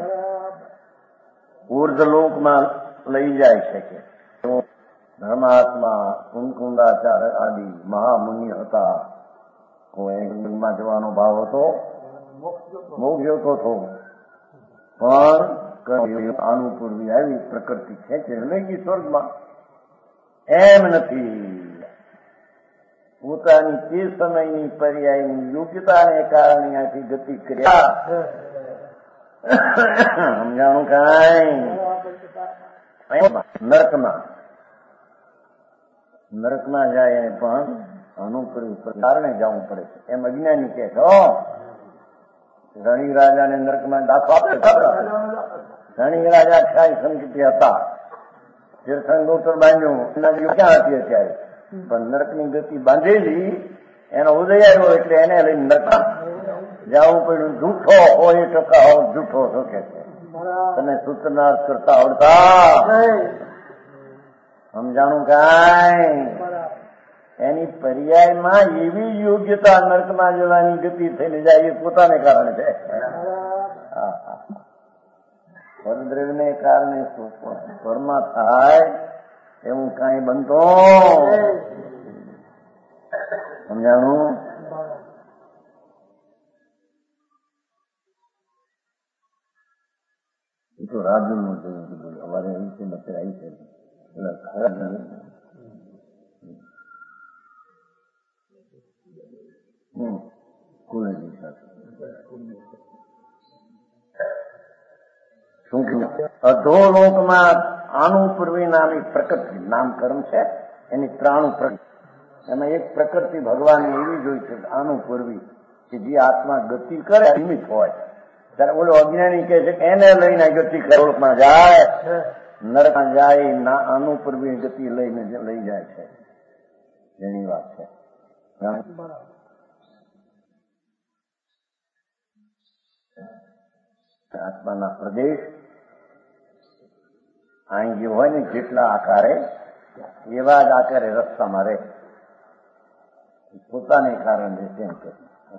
ઉર્ધલોકમાં લઈ જાય છે કે ધર્માત્મા કુંકુંદાચાર્ય આદિ મહામુનિ હતા. કોઈમાં જવાનો ભાવ હતો મોક્ષ જોતો હતો પણ અનુપૂર્વી આવી પ્રકૃતિ ખેંચે લઈ ગઈ સ્વર્ગમાં એમ નથી. પોતાની તે સમયની પર્યાયની યોગ્યતાને કારણે આથી ગતિ કર્યા. સમજાણું કાંઈ નરકમાં જાય પણ અનુપૂર્વી કારણે જવું પડે છે એમ અજ્ઞાની કે છે. રણી રાજાને નરકમાં દાખલો આપે. રણી રાજા ખ્યાલ સંકિત હતા. તીર્થંકર બાંધ્યું ક્યાં હતી અત્યારે પણ નરકની ગતિ બાંધેલી એનો ઉદય આવ્યો એટલે એને લઈને નરકમાં જવું પડ્યું. જૂઠો હોય ટકા હો જૂઠો શોકે છે તને સૂત્રનાર્થ કરતા આવડતા. સમજાણું કાંઈ એની પર્યાયમાં એવી યોગ્યતા નરકમાં જવાની ગતિ થઈને જાય એ પોતાને કારણે છે. પરદ્રવ્યને કારણે સ્વરમાં થાય એવું કાંઈ બનતો. સમજાણું એ તો રાજુનું જોયું કીધું અમારે અહીં છે બચે આવી છે એટલે ખરાબ કુળની સાથે શું કીધું અધોલોકમાં અનુપૂર્વી નામની પ્રકૃતિ નામ કર્મ છે એની ત્રાણું પ્રકૃતિ એમાં એક પ્રકૃતિ ભગવાન એવી જોઈ છે અનુપૂર્વી કે જે આત્મા ગતિ કરે નિમિત્ત હોય. ત્યારે ઓલો અજ્ઞાની કહે છે કે એને લઈને ગતિ કરોડમાં જાય નરકમાં જાય ના અનુપૂર્વી ગતિ લઈને લઈ જાય છે. એની વાત છે. આત્માના પ્રદેશ અહીં જે હોય ને જેટલા આકારે એવા જ આકારે રસ્તામાં રહે પોતાને કારણે તેમ કે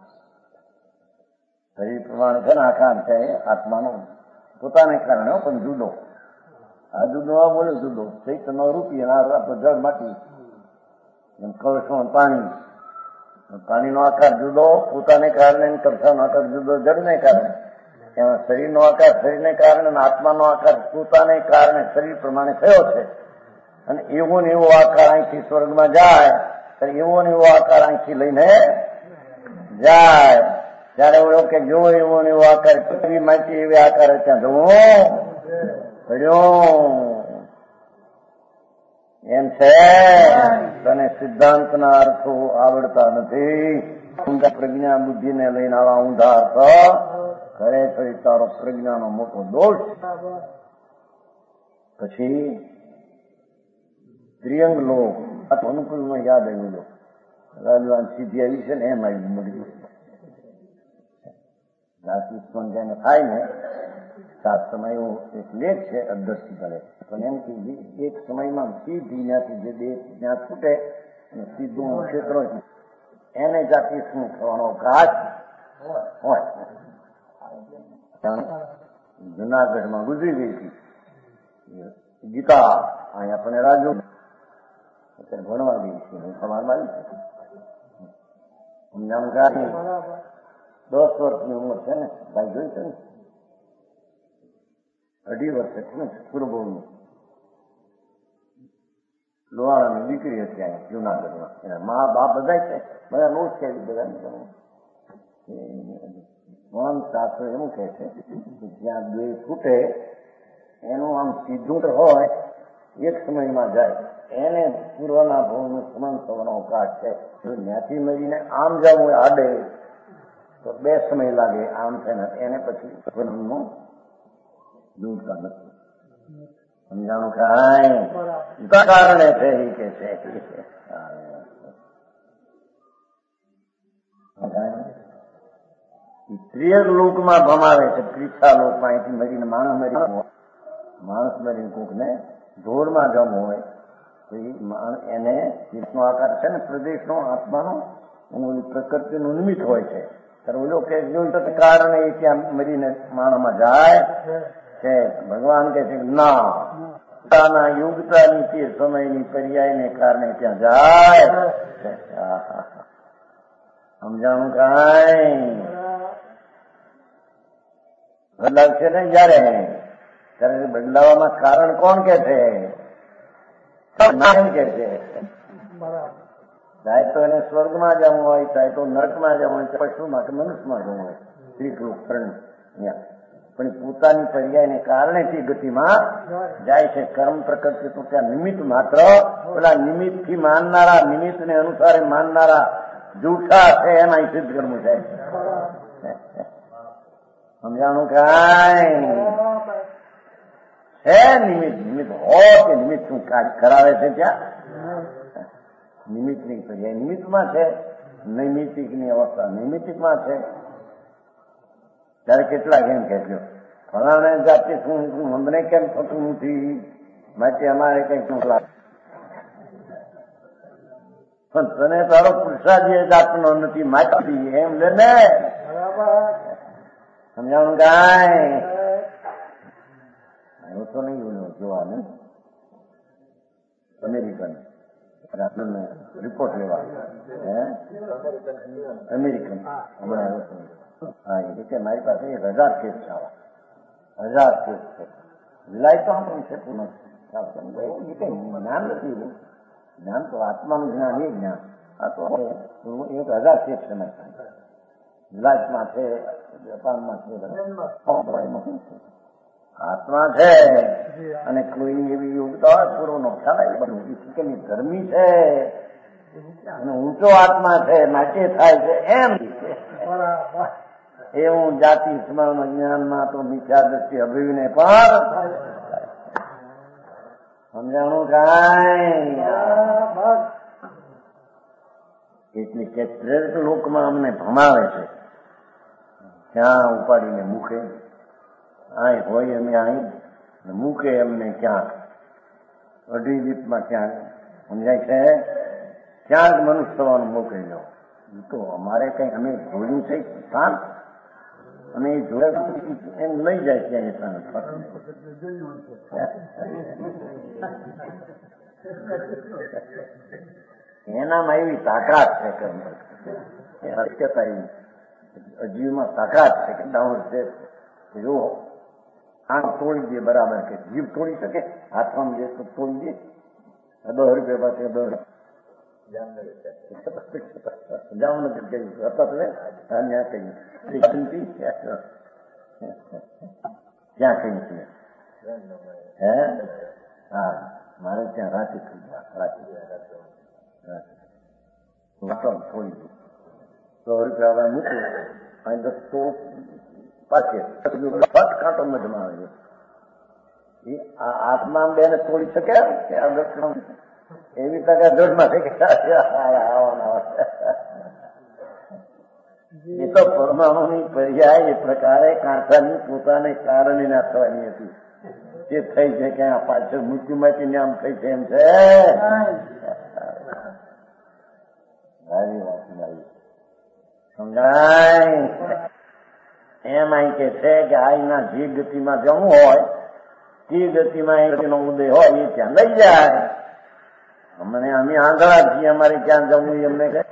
શરીર પ્રમાણે છે ને આકાર છે આત્માનો પોતાને કારણે પણ જુદો. આ જુદો આ બોલે જુદો ચૈતન્ય રૂપી જળ માટી કળશો પાણીનો આકાર જુદો પોતાને કારણે કળશાનો આકાર જુદો જળને કારણે. એમાં શરીરનો આકાર શરીરને કારણે આત્માનો આકાર પોતાને કારણે શરીર પ્રમાણે થયો છે. અને એવો ને એવો આકાર અહીંથી સ્વર્ગમાં જાય ત્યારે એવો ને એવો આકાર અહીંથી લઈને જાય. ત્યારે એવો કે જો એવો ને એવો આકાર પૃથ્વી માટી એવી આકાર ત્યાં જવો એમ છે. તને સિદ્ધાંતના અર્થો આવડતા નથી. પ્રજ્ઞા બુદ્ધિને લઈને આવા ઊંધા અર્થ ખરેખર તારો પ્રજ્ઞાનો મોટો દોષ. પછી ત્રિયંગ લોક અનુકૂળમાં યાદ આવ્યું લો રાજવાન સીધી આવી છે ને એમ આવી મળી ગયું જેને થાય ને સાત સમય એવો એક લેખ છે અદ્રષ્ટિ કરે પણ એમ કે એક સમયમાં સીધી ત્યાંથી જે દેહ ત્યાં છૂટે સીધું ક્ષેત્રો એને જાતિ શું થવાનો ઘાટ હોય. જુનાગઢમાં ગુજરી ગઈ હતી ગીતા, અહીં આપણે રાજુ અત્યારે ભણવા ગઈ છે. હું સમાજમાં સમજાણકારી 10 વર્ષની ઉંમર છે ને, ભાઈ જોઈ છે ને, 2.5 વર્ષ છે ને, પૂર્વભૂમિ લોહાણાની દીકરી હતી અહીં જુનાગઢમાં. એના મા બાપ બધા છે, બધા નો છે, બધા મન શાસ્ત્ર એવું કહે છે કે જ્યાં બે છૂટે એનું આમ સીધું હોય એક સમયમાં જાય એને પૂર્વના ભવનું સમાન થવાનો અવકાશ છે. ત્યાંથી મળીને આમ જવું આડે તો 2 સમય લાગે, આમ થઈને એને પછી ભવનનું દૂરતા નથી. સમજાણું કાંઈ કારણે છે એ કે છે. ત્રિયક લોકમાં ભમાવે છે, ત્રીસા લોકમાં અહીંથી મરીને માણસ મરીને કોકને ઢોળમાં જમવું હોય તો એને જીતનો આકાર છે ને પ્રદેશનો આત્માનો એનું પ્રકૃતિનું નિમિત્ત હોય છે. ત્યારે ઓલો કે કારણે એ ત્યાં મરીને માણસમાં જાય છે. ભગવાન કહે છે ના, યુગતાની તે સમયની પર્યાયને કારણે ત્યાં જાય. સમજાણું કાંઈ બદલાવ છે ને જયારે ત્યારે બદલાવામાં કારણ કોણ કે છે? એમ કે છે ચાહે તો એને સ્વર્ગમાં જવું હોય, ચાહે તો નરકમાં જવું હોય, પશુમાં કે મનુષ્યમાં જવું હોય, શ્રીકૃષ્ણ પણ પોતાની પર્યાયને કારણે તે ગતિમાં જાય છે. કર્મ પ્રકૃતિ તો ત્યાં નિમિત્ત માત્ર, પેલા નિમિત્તથી માનનારા, નિમિત્તને અનુસારે માનનારા જૂઠા છે, એના સિદ્ધ કર્મ જાય. સમજાણું કાંઈ છે? નિમિત્ત હો કે નિમિત્ત શું કરાવે છે ત્યાં? નિમિત્તની પર્યાય નિમિત્તમાં છે, નૈમિતિકની અવસ્થા નૈમિતિકમાં છે. ત્યારે કેટલાક એમ કહેજો ફલાણે જાતિ શું અમને કેમ થતું નથી, માટે અમારે કઈક લાગે પણ તને તારો પુરુષાર્થ એ જાતનો નથી માટી એમ લે ને. સમજાણું કાંઈ એવું તો નહીં જોવા ને. અમેરિકન રિપોર્ટ લેવા અમેરિકન હમણાં હા એ રીતે મારી પાસે 1000 કેસ છે, 1000 કેસ છે. વિલાય તો આપણું છે પૂર્ણ જ્ઞાન નથી. જ્ઞાન તો આત્માનું જ્ઞાન એ જ્ઞાન. આ તો 1000 કેસ છે મારી પાસે. વિલાયમાં છે, જાપાનમાં છે, આત્મા છે અને કોઈ એવી યોગતા પૂરો નો ખ્યાલ બધું ગરમી છે અને ઊંચો આત્મા છે માટે થાય છે એમ એવું જાતિ સ્મરણ જ્ઞાનમાં તો મિથ્યા દ્રષ્ટિ અભિને પણ સમજાણું કાંઈ. એટલે કે પ્રેરક લોકમાં અમને ભમાવે છે, ત્યાં ઉપાડીને મૂકે. અહીં હોય અમે અહીં મૂકે એમને ક્યાંક અઢી દીપમાં ક્યાંક સમજાય છે, ક્યાંક મનુષ્ય થવાનું મોકલી લો. તો અમારે કઈ અમે જોયું છે સ્થાન અને એ જોયા એમ લઈ જાય ત્યાં એનામાં એવી તાકાત છે કે શક્યતા એવી અજીવમાં તાકાત છે કે ડાઉન છે. જો આંખ તોડી દે બરાબર કે જીભ તોડી શકે, હાથમાં જે તો તોડી દે. 10 રૂપિયા પાસે 10 જામનગર કહ્યું હતા તમે ત્યાં કહ્યું ક્યાં કહ્યું છે હે? હા મારે ત્યાં રાંચી થઈ ગયા, રાંચી થોડી 100 રૂપિયા મૂક્યું અને 10 તો પાછે કાંટો મધમાં આવે છે. આત્મા બેને તોડી શકે એવી ટકા દોડમાં છે કે એ તો પરમાણુની પર્યાય એ પ્રકારે કાંટાની પોતાને કારણે ના થવાની હતી. તે થઈ છે કે આ પાછળ મૃત્યુમાંથી આમ થઈ છે એમ છે. સમજાય? એમ અહીં કે છે કે આઈના જે ગતિમાં જવું હોય તે ગતિમાં એનો ઉદય હોય એ ત્યાં લઈ જાય. અમને અમે આંધળા છીએ, અમારે ક્યાં જવું એમને કહે.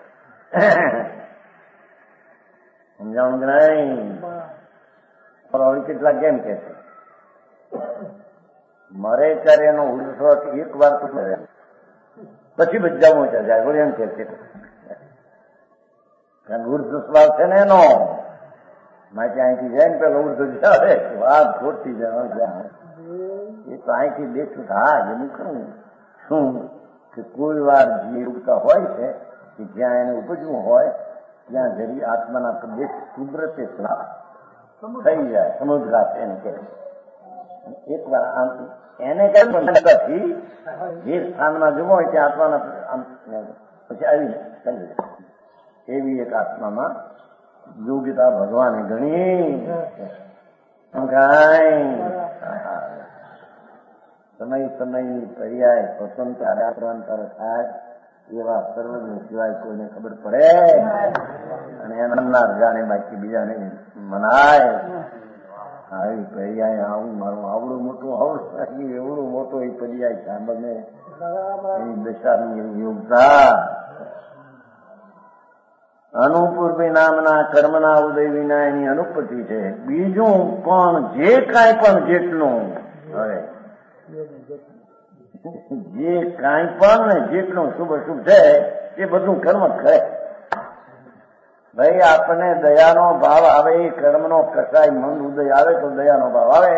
સમજાણું કે નહીં? હવે કેટલા કેમ કે છે મરે ત્યારે એનો ઉર્ધ્વ એક વાર તો કરે પછી બધા મોટા જાય બોલે એમ કે છે. કારણ ઉર્ધ્વ સ્વાલ છે ને એનો માટે અહીંથી જાય ને પેલા ઉર્ધ્વ જાય વાત ખોટી જાય. એ તો અહીંથી દેખું હા એનું ખરું શું કે કોઈ વાર જે ઉગતા હોય છે કે જ્યાં એને ઉપજવું હોય ત્યાં જરી આત્માના પ્રદેશ કુદરતે થઈ જાય સમુદ્રાત એને કહે. એક વાર આમ એને કઈ જે સ્થાનમાં જવું હોય ત્યાં આત્માના પછી આવી એવી એક આત્મામાં યોગ્યતા ભગવાને ઘણી સમય પર્યાય સ્વતંત્ર આરાંતર થાય એવા સર્વજ્ઞ સિવાય કોઈને ખબર પડે અને એના જાણે બાકી બીજાને મનાય. આવી પર્યાય આવું મારું આવડું મોટું આવડું એવડું મોટો એ પર્યાય સાંભળને એની દશાની એવી યોગતા. અનુપૂર્વી નામના કર્મના ઉદય વિના એની અનુપતિ છે. બીજું પણ જે કાંઈ પણ જેટલું હવે જે કાંઈ પણ ને જેટલું શુભ અશુભ છે એ બધું કર્મ કરે. ભાઈ આપણને દયાનો ભાવ આવે, કર્મનો કસાય મન ઉદય આવે તો દયાનો ભાવ આવે.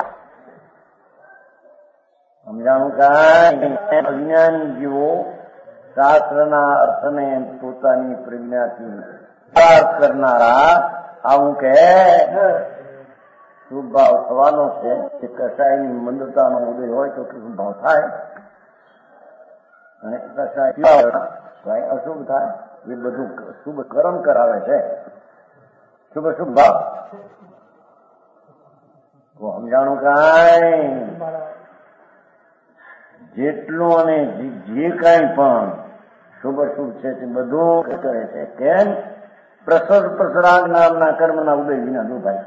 સમજાણું કાંઈ? અજ્ઞાની જીવો શાસ્ત્રના અર્થને પોતાની પ્રજ્ઞાથી પાર કરનારા આવું કે શુભ ભાવ થવાનો છે. કે કસાયની મંદતાનો ઉદય હોય તો શુભ ભાવ થાય અને કસાય અશુભ થાય. એ બધું શુભ કર્મ કરાવે છે. શુભ શુભ ભાવ તો સમજાણું કાંઈ? જેટલું અને જે કાંઈ પણ શુભ શુભ છે તે બધું કરે છે. કેમ? પ્રસરાગ નામના કર્મના ઉદય વિના જો ભાઈ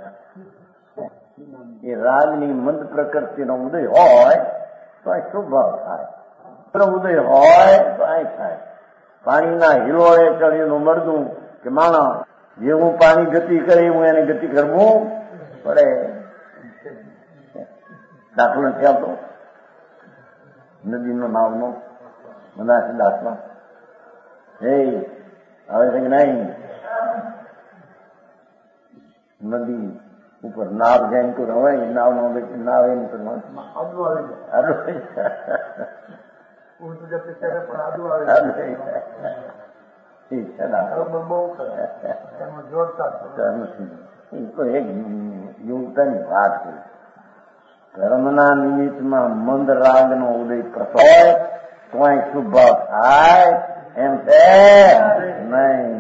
એ રાગની મંદ પ્રકૃતિનો ઉદય હોય તો આ શુભ ભાવ થાય. ઉદય હોય તો આ થાય. પાણીના હિલોળે ચડેલું મરદું કે માણસ જેવું પાણી ગતિ કરે એવું એને ગતિ કરવું પડે. દાખલો નથી આવતો નદીનો નાવનો મનાસ દાખલો આવે છે કે નહીં? નદી ઉપર નાવ જાય તો રવાય નાવ એમ યોગતાની વાત છે. કર્મના નિમિત્તમાં મંદ રાગનો ઉદય પ્રસવ હોય તો શુભ ભાવ થાય એમ છે નહીં.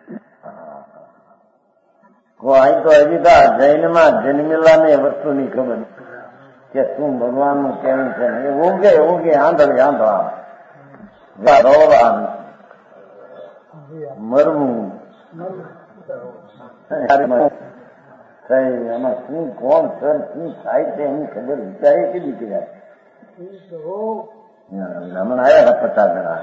અહીં તો હજી તો જૈનમાં જન્મેલા ને વસ્તુની ખબર કે શું ભગવાનનું કેવું છે. એ ઉગે આંધળા મરવું એમાં શું કોણ સર શું થાય છે એની ખબર વિચારી કીધી કે હમણાં આવ્યા 50 જણા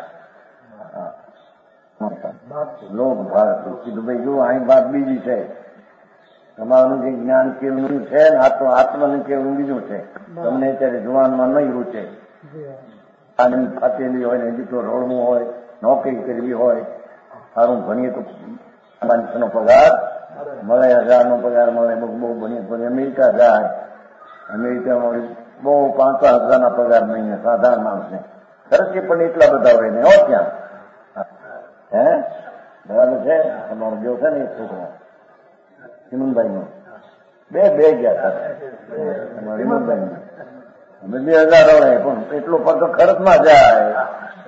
લોક ભારત કીધું ભાઈ જો અહીં વાત બીજી છે. તમારું જે જ્ઞાન કેવું છે ને આ તો આત્માનું કેવું બીજું છે. તમને અત્યારે જુવાનમાં નહીં રૂચે. આનંદ ફાટેલી હોય ને હજી તો રોડવું હોય, નોકરી કરવી હોય, સારું ભણીએ તો 500 પગાર મળે, 1000 પગાર મળે. બહુ ભણીએ પછી અમેરિકા જાય. અમેરિકામાં બહુ 5,000 પગાર મહિને સાધારણ માણસને ખર્ચે પણ એટલા બધા હોય ને હો ત્યાં. બરાબર છે? તમારો જો છે ને એક છોકરા હિમનભાઈ નો બે ગયા હતા હિમનભાઈ અમે 2000 મળે પણ એટલો પગ તો ખર્ચમાં જાય.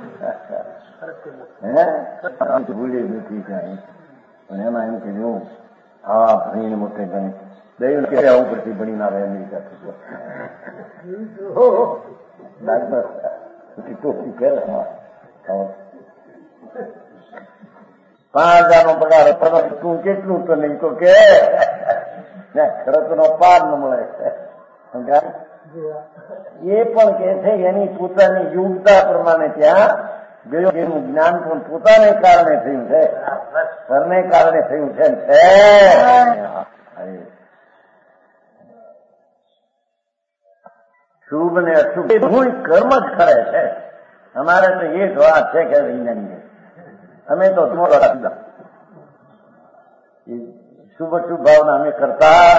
ભૂલી નથી કાંઈ પણ એમાં એમ કે હું આવા ભણીને મોટે ગણી દૈવ ઉપરથી ભણીને આવે અમેરિકા ડાક્ટર ટોપી પહેરે 5,000 પગાર તું કેટલું તો નહીં તો કે ખર્ચનો પાર ન મળે. એ પણ કે છે એની પોતાની યોગ્યતા પ્રમાણે ત્યાં ગયો. એનું જ્ઞાન પણ પોતાને કારણે થયું છે, ઘરને કારણે થયું છે. શુભ ને અશુભ હું કર્મ જ કરે છે. અમારે તો એ જ વાત છે કે વૈજ્ઞાનિક અમે તો શુભ શુભ ભાવના અમે કરતા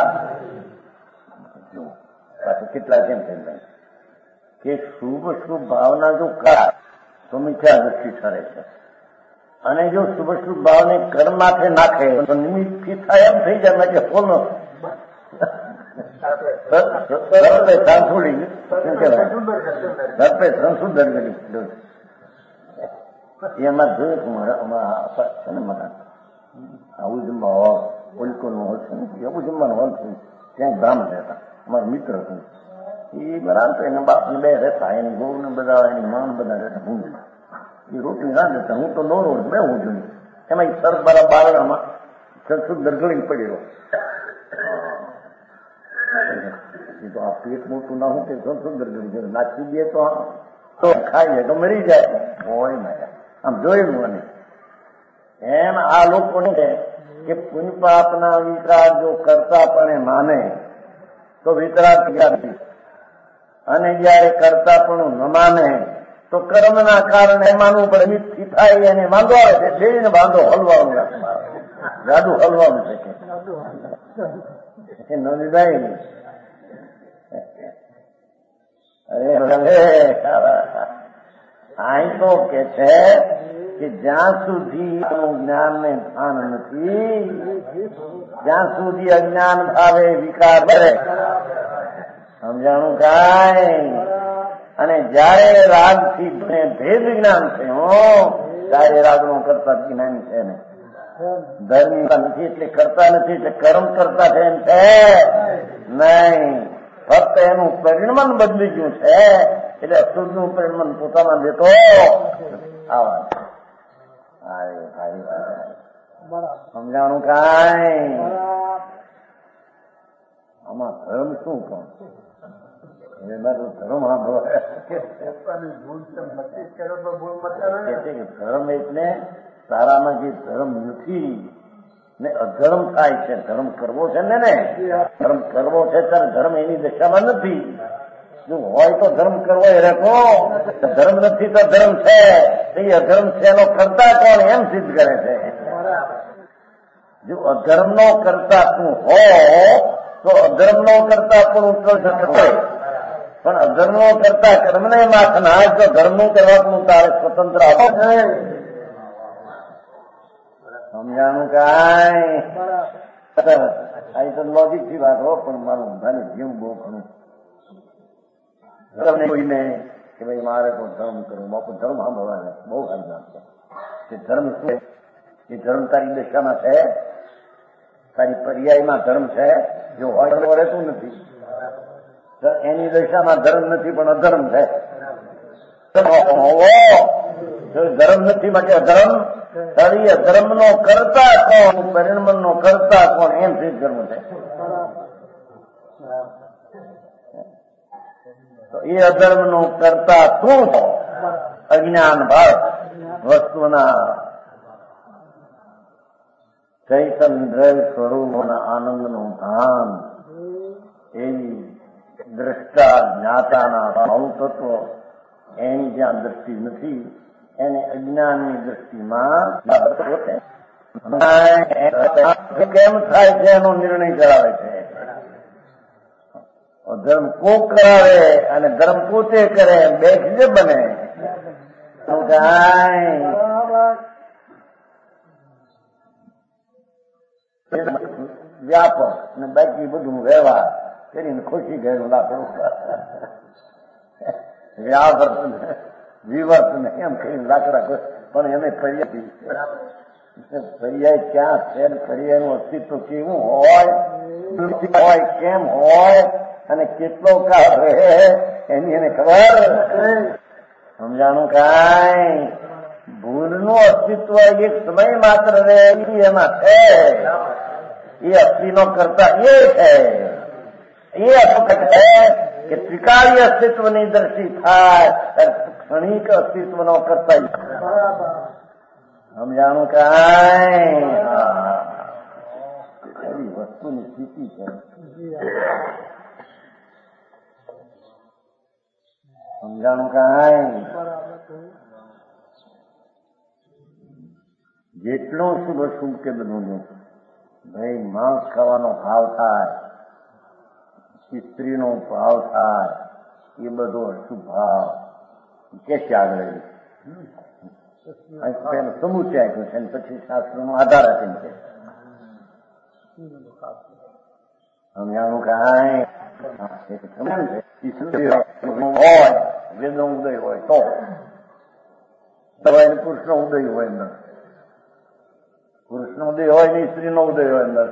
કેટલા કેમ થઈ કે શુભ શુભ ભાવના જો કરાય તો મિથ્યા દ્રષ્ટિ ઠરે છે. અને જો શુભ શુભ ભાવને કર્મ માથે નાખે તો નિમિત્તથી થાય એમ થઈ જાય કે ફોન સાંસુડી શું કહેવાય સંશુદ્ધ એમાં જોયું ને મકાન આવું જમવા હોલ ઓલકોનું હોલ છે ને એવું જમવાનું હોલ છે. ત્યાં ધામ રહેતા અમારા મિત્ર હતું એ બરાબર એના બાપને બે રહેતા, એની ગૌ ને બધા એની માન બધા રહેતા. હું એ રોટલી ના દેતા, હું તો નો રોડ બે હું જોયું એમાં એ સર બરા બારણામાં સંશુદ્ધ ગળી પડેલો. એ તો આ પેટ મોટું ના હું તે સંશુદ્ધ ગળી નાખી દે તો ખાઈ જાય તો મરી જાય હોય ને આમ જોયેલું. અને એમ આ લોકોને કે પુણ્ય પાપના વિતરાગ જો કરતા પણ માને તો વિતરાગ નથી, અને જયારે કરતા પણ ન માને તો કર્મના કારણે માનવું પડે. મિથ્થી થાય એને વાંધો આવે છે, બેને વાંધો હલવાનું જાદુ હલવાનું છે કે ન લીધાય. અહીં તો કે છે કે જ્યાં સુધી જ્ઞાન ને ભાન નથી, જ્યાં સુધી અજ્ઞાન ભાવે વિકાર કરે સમજાણું કાંઈ. અને જયારે રાગથી ભેદ જ્ઞાન થયું ત્યારે રાગનો કરતા જ્ઞાન છે ને ધર્મ નથી એટલે કરતા નથી એટલે કર્મ કરતા છે એમ છે નહીં. ફક્ત એનું પરિણમન બદલી ગયું છે એટલે અશુદ્ધનું પરિણમન પોતામાં દેતો આવા સમજાણું કાંઈ. આમાં ધર્મ શું કહું ધર્મ ધર્મ એટલે તારામાં જે ધર્મ નથી ને અધર્મ થાય છે. ધર્મ કરવો છે ને ધર્મ કરવો છે ત્યારે ધર્મ એની દશામાં નથી. જો હોય તો ધર્મ કરવો એ રહેતો, ધર્મ નથી તો ધર્મ છે. એ અધર્મ છે એનો કરતા કોણ એમ સિદ્ધ કરે છે. જો અધર્મનો કરતા તું હો તો અધર્મનો કરતા પણ ઉત્કર્ષ હોય, પણ અધર્મનો કરતા કર્મને માથ ના તો ધર્મનું કરવાનું તારે સ્વતંત્ર આપો. સમજાણું કાંઈ. આ તો લોજિક થી વાત હો, પણ મારું બધાને જીવ બહુ ઘણું ધર્મ કોઈને કે ભાઈ મારે તો ધર્મ કરવું બાપુ ધર્મ સાંભળવા બહુ સારી વાત છે. ધર્મ શું એ ધર્મ તારી દશામાં છે, તારી પર્યાયમાં ધર્મ છે. જો હોય રહેતું નથી એની દશામાં ધર્મ નથી પણ અધર્મ છે. ધર્મ નથી માટે અધર્મ તારી અધર્મ નો કરતા કોણ પરિણમન નો કરતા કોણ એમ સિદ્ધ કરવું છે. તો એ અધર્મ નો કરતા શું છો અજ્ઞાન ભાવ વસ્તુના ચૈતન્ય સ્વરૂપના આનંદનું ભાન એવી દ્રષ્ટા જ્ઞાતાના ભાવ તત્વ એની જ્યાં દ્રષ્ટિ નથી એને અજ્ઞાનની દ્રષ્ટિમાં કેમ થાય છે એનો નિર્ણય કરાવે છે. ધર્મ કોક કરાવે અને ધર્મ પોતે કરે બે જ બને. વ્યાપક અને બાકી બધું વ્યવહાર કરીને ખુશી ગયેલું લાકડું વ્યાવર્તન વિવર્તન એમ કરીને લાકડા પણ એને પર્યાય ક્યાં છે પર્યાયનું અસ્તિત્વ કેવું હોય કેમ હોય અને કેટલો કાળ રહે એની એને ખબર. સમજાણું કાંઈ. ભૂલનું અસ્તિત્વ એક સમય માત્ર રહે એમાં છે. એ અસ્થિનો કરતા એ છે. એ હકીકત છે કે ત્રિકાળી અસ્તિત્વની દ્રષ્ટિ થાય ક્ષણિક અસ્તિત્વનો કરતા સમજાણું કાંઈ એવી વસ્તુની સ્થિતિ છે. સમજાણું કાંઈ જેટલું શુભ શુભ કે બધું ભાઈ માંસ ખાવાનો ભાવ થાય, સ્ત્રીનો ભાવ થાય, એ બધો અશુભ ભાવ કેસે આગળ સમૂચે આપ્યું છે પછી શાસ્ત્રનો આધાર આપીને છે. સમજાણું કાંઈ હોય વેદનો ઉદય હોય તો પુરુષનો ઉદય હોય અંદર, પુરુષનો ઉદય હોય ને સ્ત્રીનો ઉદય હોય અંદર.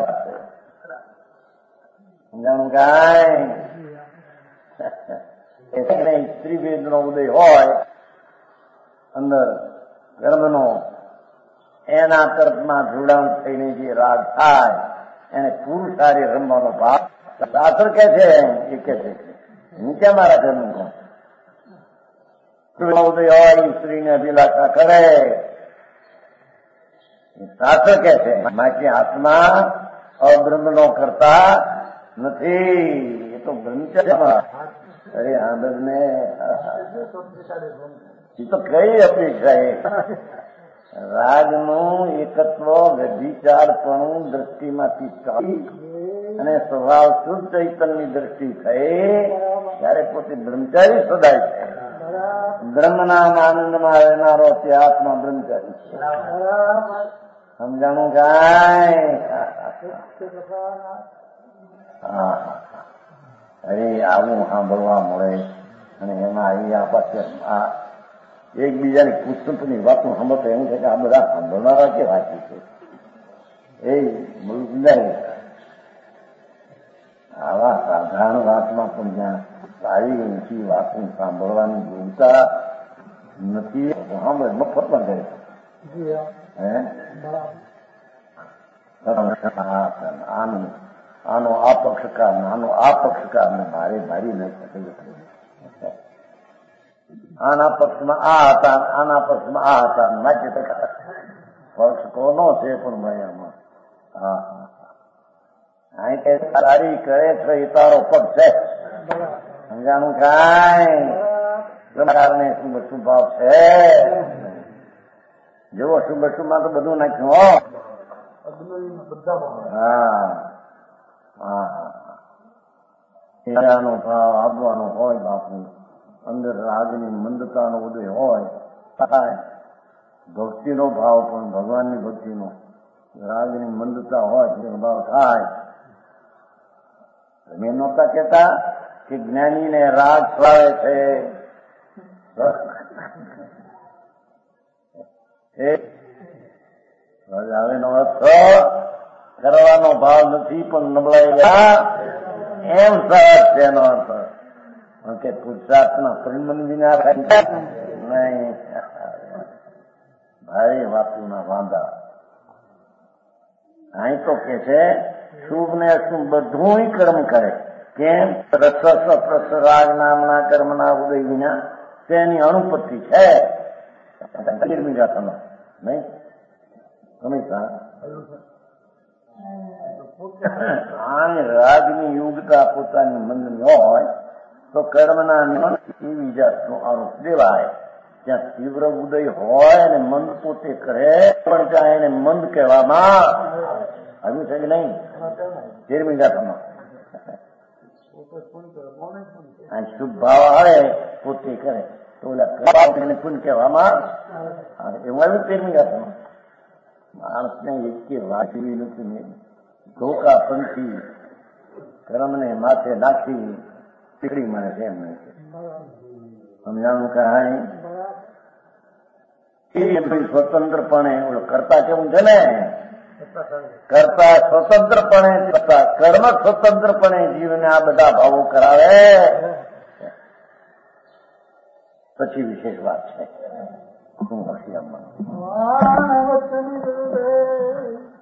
સમજાણું કાંઈ સ્ત્રી વેદનો ઉદય હોય અંદર ગર્ભનો, એના તરફમાં જોડાણ થઈને જે રાગ થાય એને પુરુષ હારે રમવાનો ભાવ શાસ્ત્ર કે છે. એ કે છે નીચે મારા ઘરનું ઉદય હોય સ્ત્રીને અભિલાષા કરે શાસ્ત્ર કે છે. બાકી આત્મા અબ્રહ્મનો કરતા નથી. એ તો બ્રહ્મચર્ય. અરે આનંદ ને એ તો કઈ અપેક્ષા રાજનું એકત્વ વ્યભિચારપણું દ્રષ્ટિમાંથી ચાલી અને સ્વભાવ શુદ્ધ ચૈતનની દ્રષ્ટિ થઈ ત્યારે પોતે બ્રહ્મચારી સદાય છે. બ્રહ્મના આનંદમાં રહેનારો તે આત્મા બ્રહ્મચારી છે. સમજાણું કાંઈ? અરે આવું સાંભળવા મળે અને એમાં અહીં આ પાસે આ એકબીજાની પુસ્તકની વાતો સાંભળતો એમ છે કે આ બધા સાંભળનારા કે વાંચી છે એ મુલ્ક નહીં. આવા સાધારણ વાતમાં પણ જ્યાં સારી ઊંચી વાતો સાંભળવાની જોતા નથી સાંભળે મફતમાં કરે આનો આ પક્ષકાર આનો આ પક્ષકાર ને ભારે ભારી નહીં શકે. આના પક્ષમાં આ હતા, આના પક્ષમાં આ હતા. નાટ્ય પક્ષ કોનો છે પણ મયામાં અહીં કે સારી કરે છે એ તારો પક્ષ છે. સમજાણું કાંઈ? કારણે શુભ શુભાવ છે. જુઓ શુભ શુભમાં તો બધું નાખ્યું. એનો ભાવ આપવાનો હોય બાપુ, અંદર રાગની મંદતાનો ઉદય હોય થાય. ભક્તિનો ભાવ પણ ભગવાનની ભક્તિનો રાગની મંદતા હોય તે ભાવ થાય. તમે નહોતા કહેતા કે જ્ઞાનીને રાગ સ્વાવે છે. હવે નો અર્થ કરવાનો ભાવ નથી પણ નબળાઈ એમ સરસ છે એનો અર્થ કે પુરુષાર્થના પરિમન વિના નહીં. ભારે વાતુના વાંધા. અહીં તો કે છે શુભ ને અશુભ બધું કર્મ કરે. કેમ? રસ રાગ નામના કર્મના ઉદય વિના તેની અનુપત્તિ છે. નહીં હંમેશા રાગની યોગતા પોતાની મંદની હોય તો કર્મના એવી જાતનો આરોપ દેવાય. ત્યાં તીવ્ર ઉદય હોય અને મંદ પોતે કરે પણ ત્યાં એને મંદ કહેવામાં આવ્યું છે કે નહીં? 13મી ગાથામાં શુભ ભાવ આવે પોતે કરે તો ઓલા એને પુણ્ય કહેવામાં આવે. એવું આવ્યું 13મી ગાથામાં. માણસને એક વાંચવી નથી. ધોકા પંથી કર્મને માથે નાખી પીકડી મને છે એમ નહીં. સમજાણું કાંઈ? સ્વતંત્રપણે કરતા કેવું છે ને, કરતા સ્વતંત્રપણે કર્મ સ્વતંત્રપણે જીવને આ બધા ભાવો કરાવે પછી વિશેષ વાત છે. શું હશે આમાં